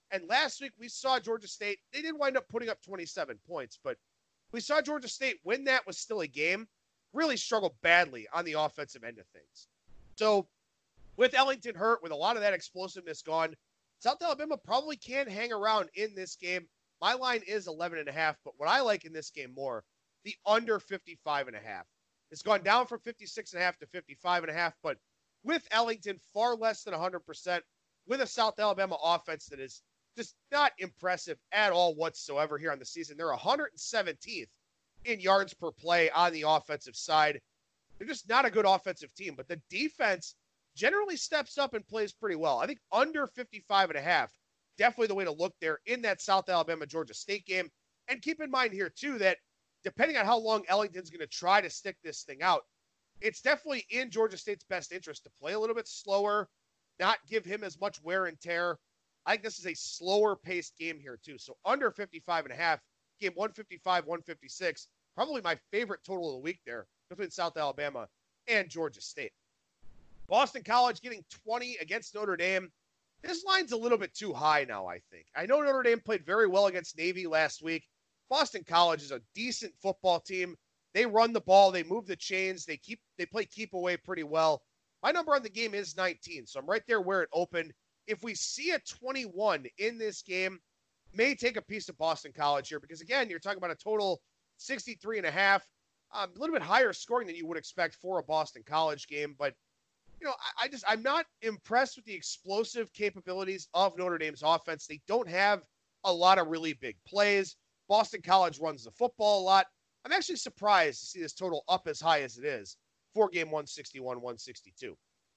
And last week we saw Georgia State, they did wind up putting up twenty-seven points, but we saw Georgia State, when that was still a game, really struggle badly on the offensive end of things. So with Ellington hurt, with a lot of that explosiveness gone, South Alabama probably can hang around in this game. My line is eleven and a half, but what I like in this game more, the under fifty-five and a half. It's gone down from fifty-six and a half to fifty-five and a half, but with Ellington far less than one hundred percent, with a South Alabama offense that is just not impressive at all whatsoever here on the season. They're one hundred seventeenth in yards per play on the offensive side. They're just not a good offensive team, but the defense generally steps up and plays pretty well. I think under fifty-five and a half, definitely the way to look there in that South Alabama Georgia State game. And keep in mind here too, that depending on how long Ellington's going to try to stick this thing out, it's definitely in Georgia State's best interest to play a little bit slower, not give him as much wear and tear. I think this is a slower paced game here too. So under fifty-five and a half, game one fifty-five, one fifty-six, probably my favorite total of the week there between South Alabama and Georgia State. Boston College getting twenty against Notre Dame. This line's a little bit too high now, I think. I know Notre Dame played very well against Navy last week. Boston College is a decent football team. They run the ball, they move the chains, they keep they play keep away pretty well. My number on the game is nineteen, so I'm right there where it opened. If we see a twenty-one in this game, may take a piece of Boston College here, because again, you're talking about a total sixty-three and a half, um, a little bit higher scoring than you would expect for a Boston College game. But, you know, I, I just, I'm not impressed with the explosive capabilities of Notre Dame's offense. They don't have a lot of really big plays. Boston College runs the football a lot. I'm actually surprised to see this total up as high as it is for game one sixty-one, one sixty-two.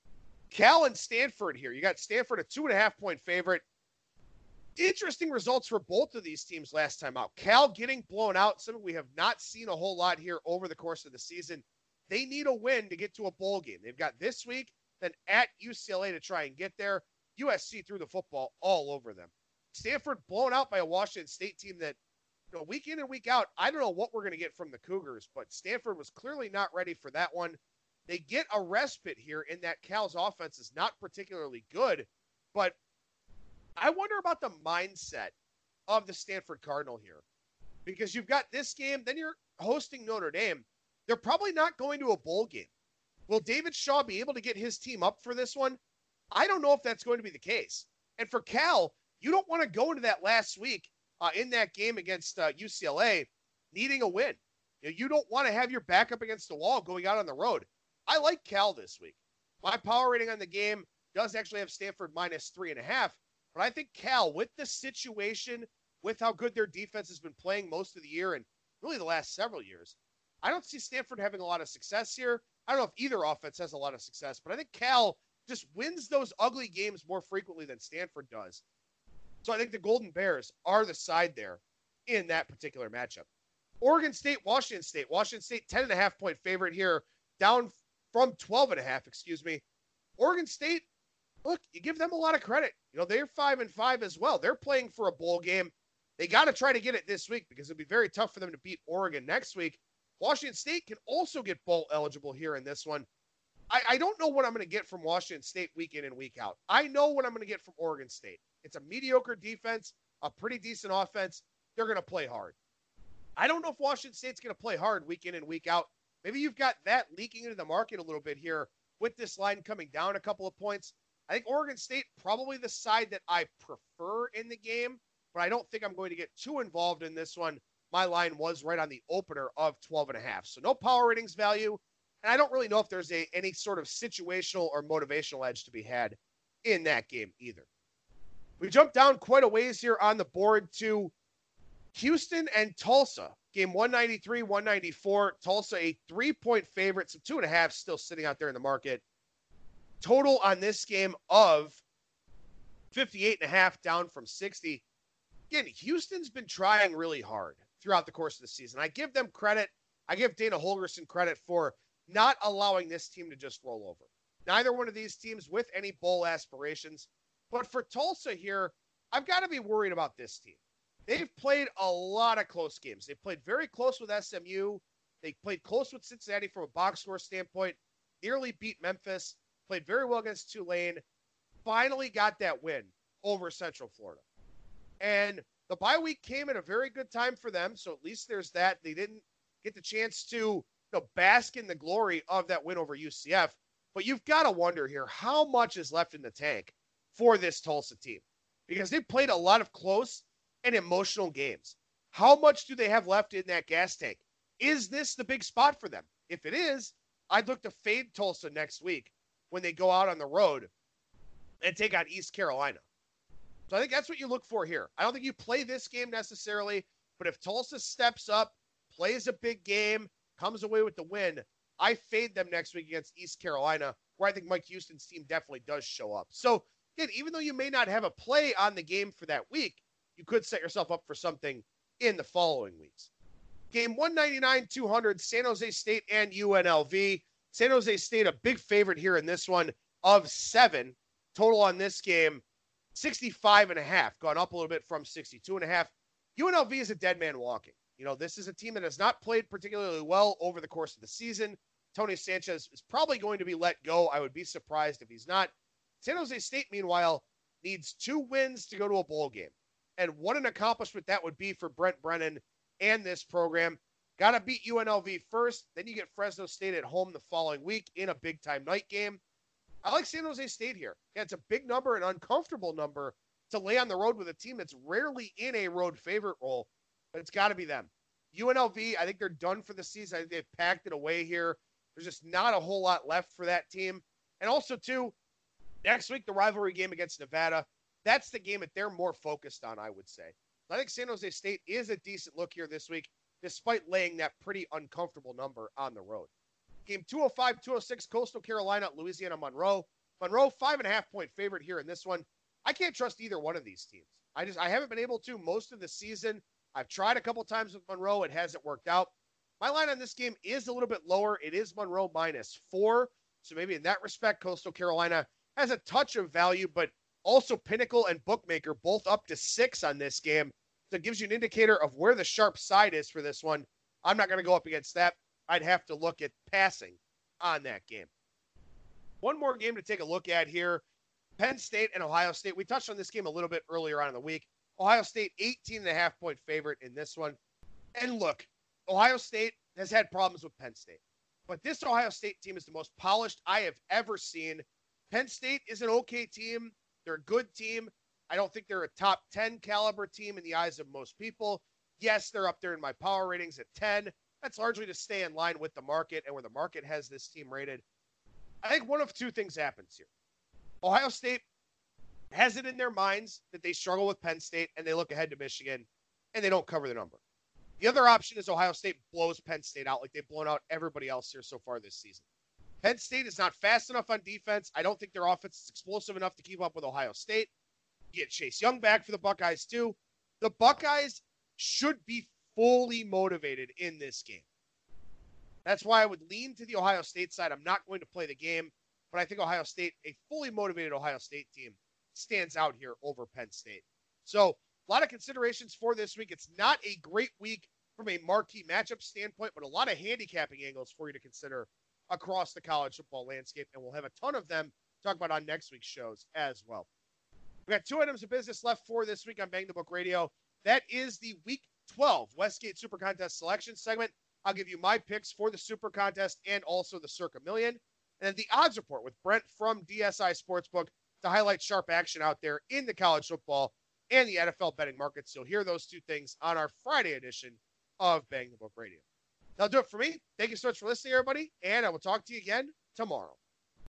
Cal and Stanford here. You got Stanford a two and a half point favorite. Interesting results for both of these teams last time out. Cal getting blown out, something we have not seen a whole lot here over the course of the season. They need a win to get to a bowl game. They've got this week, then at U C L A to try and get there. U S C threw the football all over them. Stanford blown out by a Washington State team that, you know, week in and week out, I don't know what we're going to get from the Cougars, but Stanford was clearly not ready for that one. They get a respite here in that Cal's offense is not particularly good, but I wonder about the mindset of the Stanford Cardinal here, because you've got this game, then you're hosting Notre Dame. They're probably not going to a bowl game. Will David Shaw be able to get his team up for this one? I don't know if that's going to be the case. And for Cal, you don't want to go into that last week uh, in that game against uh, U C L A needing a win. You know, you don't want to have your back up against the wall going out on the road. I like Cal this week. My power rating on the game does actually have Stanford minus three and a half, but I think Cal, with the situation, with how good their defense has been playing most of the year and really the last several years, I don't see Stanford having a lot of success here. I don't know if either offense has a lot of success, but I think Cal just wins those ugly games more frequently than Stanford does. So I think the Golden Bears are the side there in that particular matchup. Oregon State, Washington State. Washington State, ten and a half point favorite here, down from twelve and a half, excuse me. Oregon State, look, you give them a lot of credit. You know, they're five and five as well. They're playing for a bowl game. They got to try to get it this week because it'll be very tough for them to beat Oregon next week. Washington State can also get bowl eligible here in this one. I, I don't know what I'm going to get from Washington State week in and week out. I know what I'm going to get from Oregon State. It's a mediocre defense, a pretty decent offense. They're going to play hard. I don't know if Washington State's going to play hard week in and week out. Maybe you've got that leaking into the market a little bit here with this line coming down a couple of points. I think Oregon State probably the side that I prefer in the game, but I don't think I'm going to get too involved in this one. My line was right on the opener of twelve and a half. So no power ratings value. And I don't really know if there's a any sort of situational or motivational edge to be had in that game either. We jumped down quite a ways here on the board to Houston and Tulsa. Game one ninety-three, one ninety-four. Tulsa a three-point favorite, so two and a half still sitting out there in the market. Total on this game of fifty-eight and a half, down from sixty. Again, Houston's been trying really hard throughout the course of the season. I give them credit. I give Dana Holgorsen credit for not allowing this team to just roll over. Neither one of these teams with any bowl aspirations. But for Tulsa here, I've got to be worried about this team. They've played a lot of close games. They played very close with S M U. They played close with Cincinnati from a box score standpoint. Nearly beat Memphis. Played very well against Tulane. Finally got that win over Central Florida. And the bye week came at a very good time for them, so at least there's that. They didn't get the chance to you know, bask in the glory of that win over U C F. But you've got to wonder here, how much is left in the tank for this Tulsa team? Because they've played a lot of close and emotional games. How much do they have left in that gas tank? Is this the big spot for them? If it is, I'd look to fade Tulsa next week when they go out on the road and take on East Carolina. So I think that's what you look for here. I don't think you play this game necessarily, but if Tulsa steps up, plays a big game, comes away with the win, I fade them next week against East Carolina, where I think Mike Houston's team definitely does show up. So, again, even though you may not have a play on the game for that week, you could set yourself up for something in the following weeks. Game one ninety-nine two hundred, San Jose State and U N L V. San Jose State a big favorite here in this one of seven. Total on this game, sixty-five and a half, gone up a little bit from sixty-two and a half. U N L V is a dead man walking. You know, this is a team that has not played particularly well over the course of the season. Tony Sanchez is probably going to be let go. I would be surprised if he's not. San Jose State, meanwhile, needs two wins to go to a bowl game. And what an accomplishment that would be for Brent Brennan and this program. Got to beat U N L V first. Then you get Fresno State at home the following week in a big-time night game. I like San Jose State here. Yeah, it's a big number, an uncomfortable number to lay on the road with a team that's rarely in a road favorite role, but it's got to be them. U N L V, I think they're done for the season. I think they've packed it away here. There's just not a whole lot left for that team. And also, too, next week, the rivalry game against Nevada, that's the game that they're more focused on, I would say. I think San Jose State is a decent look here this week, despite laying that pretty uncomfortable number on the road. Game two oh five two oh six, Coastal Carolina, Louisiana Monroe. Monroe, five and a half point favorite here in this one. I can't trust either one of these teams. I just I haven't been able to most of the season. I've tried a couple times with Monroe. It hasn't worked out. My line on this game is a little bit lower. It is Monroe minus four. So maybe in that respect, Coastal Carolina has a touch of value, but also Pinnacle and Bookmaker both up to six on this game. So it gives you an indicator of where the sharp side is for this one. I'm not going to go up against that. I'd have to look at passing on that game. One more game to take a look at here. Penn State and Ohio State. We touched on this game a little bit earlier on in the week. Ohio State, eighteen and a half point favorite in this one. And look, Ohio State has had problems with Penn State. But this Ohio State team is the most polished I have ever seen. Penn State is an okay team. They're a good team. I don't think they're a top ten caliber team in the eyes of most people. Yes, they're up there in my power ratings at ten. That's largely to stay in line with the market and where the market has this team rated. I think one of two things happens here. Ohio State has it in their minds that they struggle with Penn State and they look ahead to Michigan and they don't cover the number. The other option is Ohio State blows Penn State out like they've blown out everybody else here so far this season. Penn State is not fast enough on defense. I don't think their offense is explosive enough to keep up with Ohio State. You get Chase Young back for the Buckeyes too. The Buckeyes should be fully motivated in this game. That's why I would lean to the Ohio State side. I'm not going to play the game, but I think Ohio State, a fully motivated Ohio State team, stands out here over Penn State. So a lot of considerations for this week. It's not a great week from a marquee matchup standpoint, but a lot of handicapping angles for you to consider across the college football landscape, and we'll have a ton of them to talk about on next week's shows as well. We've got two items of business left for this week on Bang the Book Radio. That is the Week twelve Westgate Super Contest selection segment. I'll give you my picks for the Super Contest and also the Circa Million. And then the odds report with Brent from D S I Sportsbook to highlight sharp action out there in the college football and the N F L betting markets. You'll hear those two things on our Friday edition of Bang the Book Radio. That'll do it for me. Thank you so much for listening, everybody, and I will talk to you again tomorrow.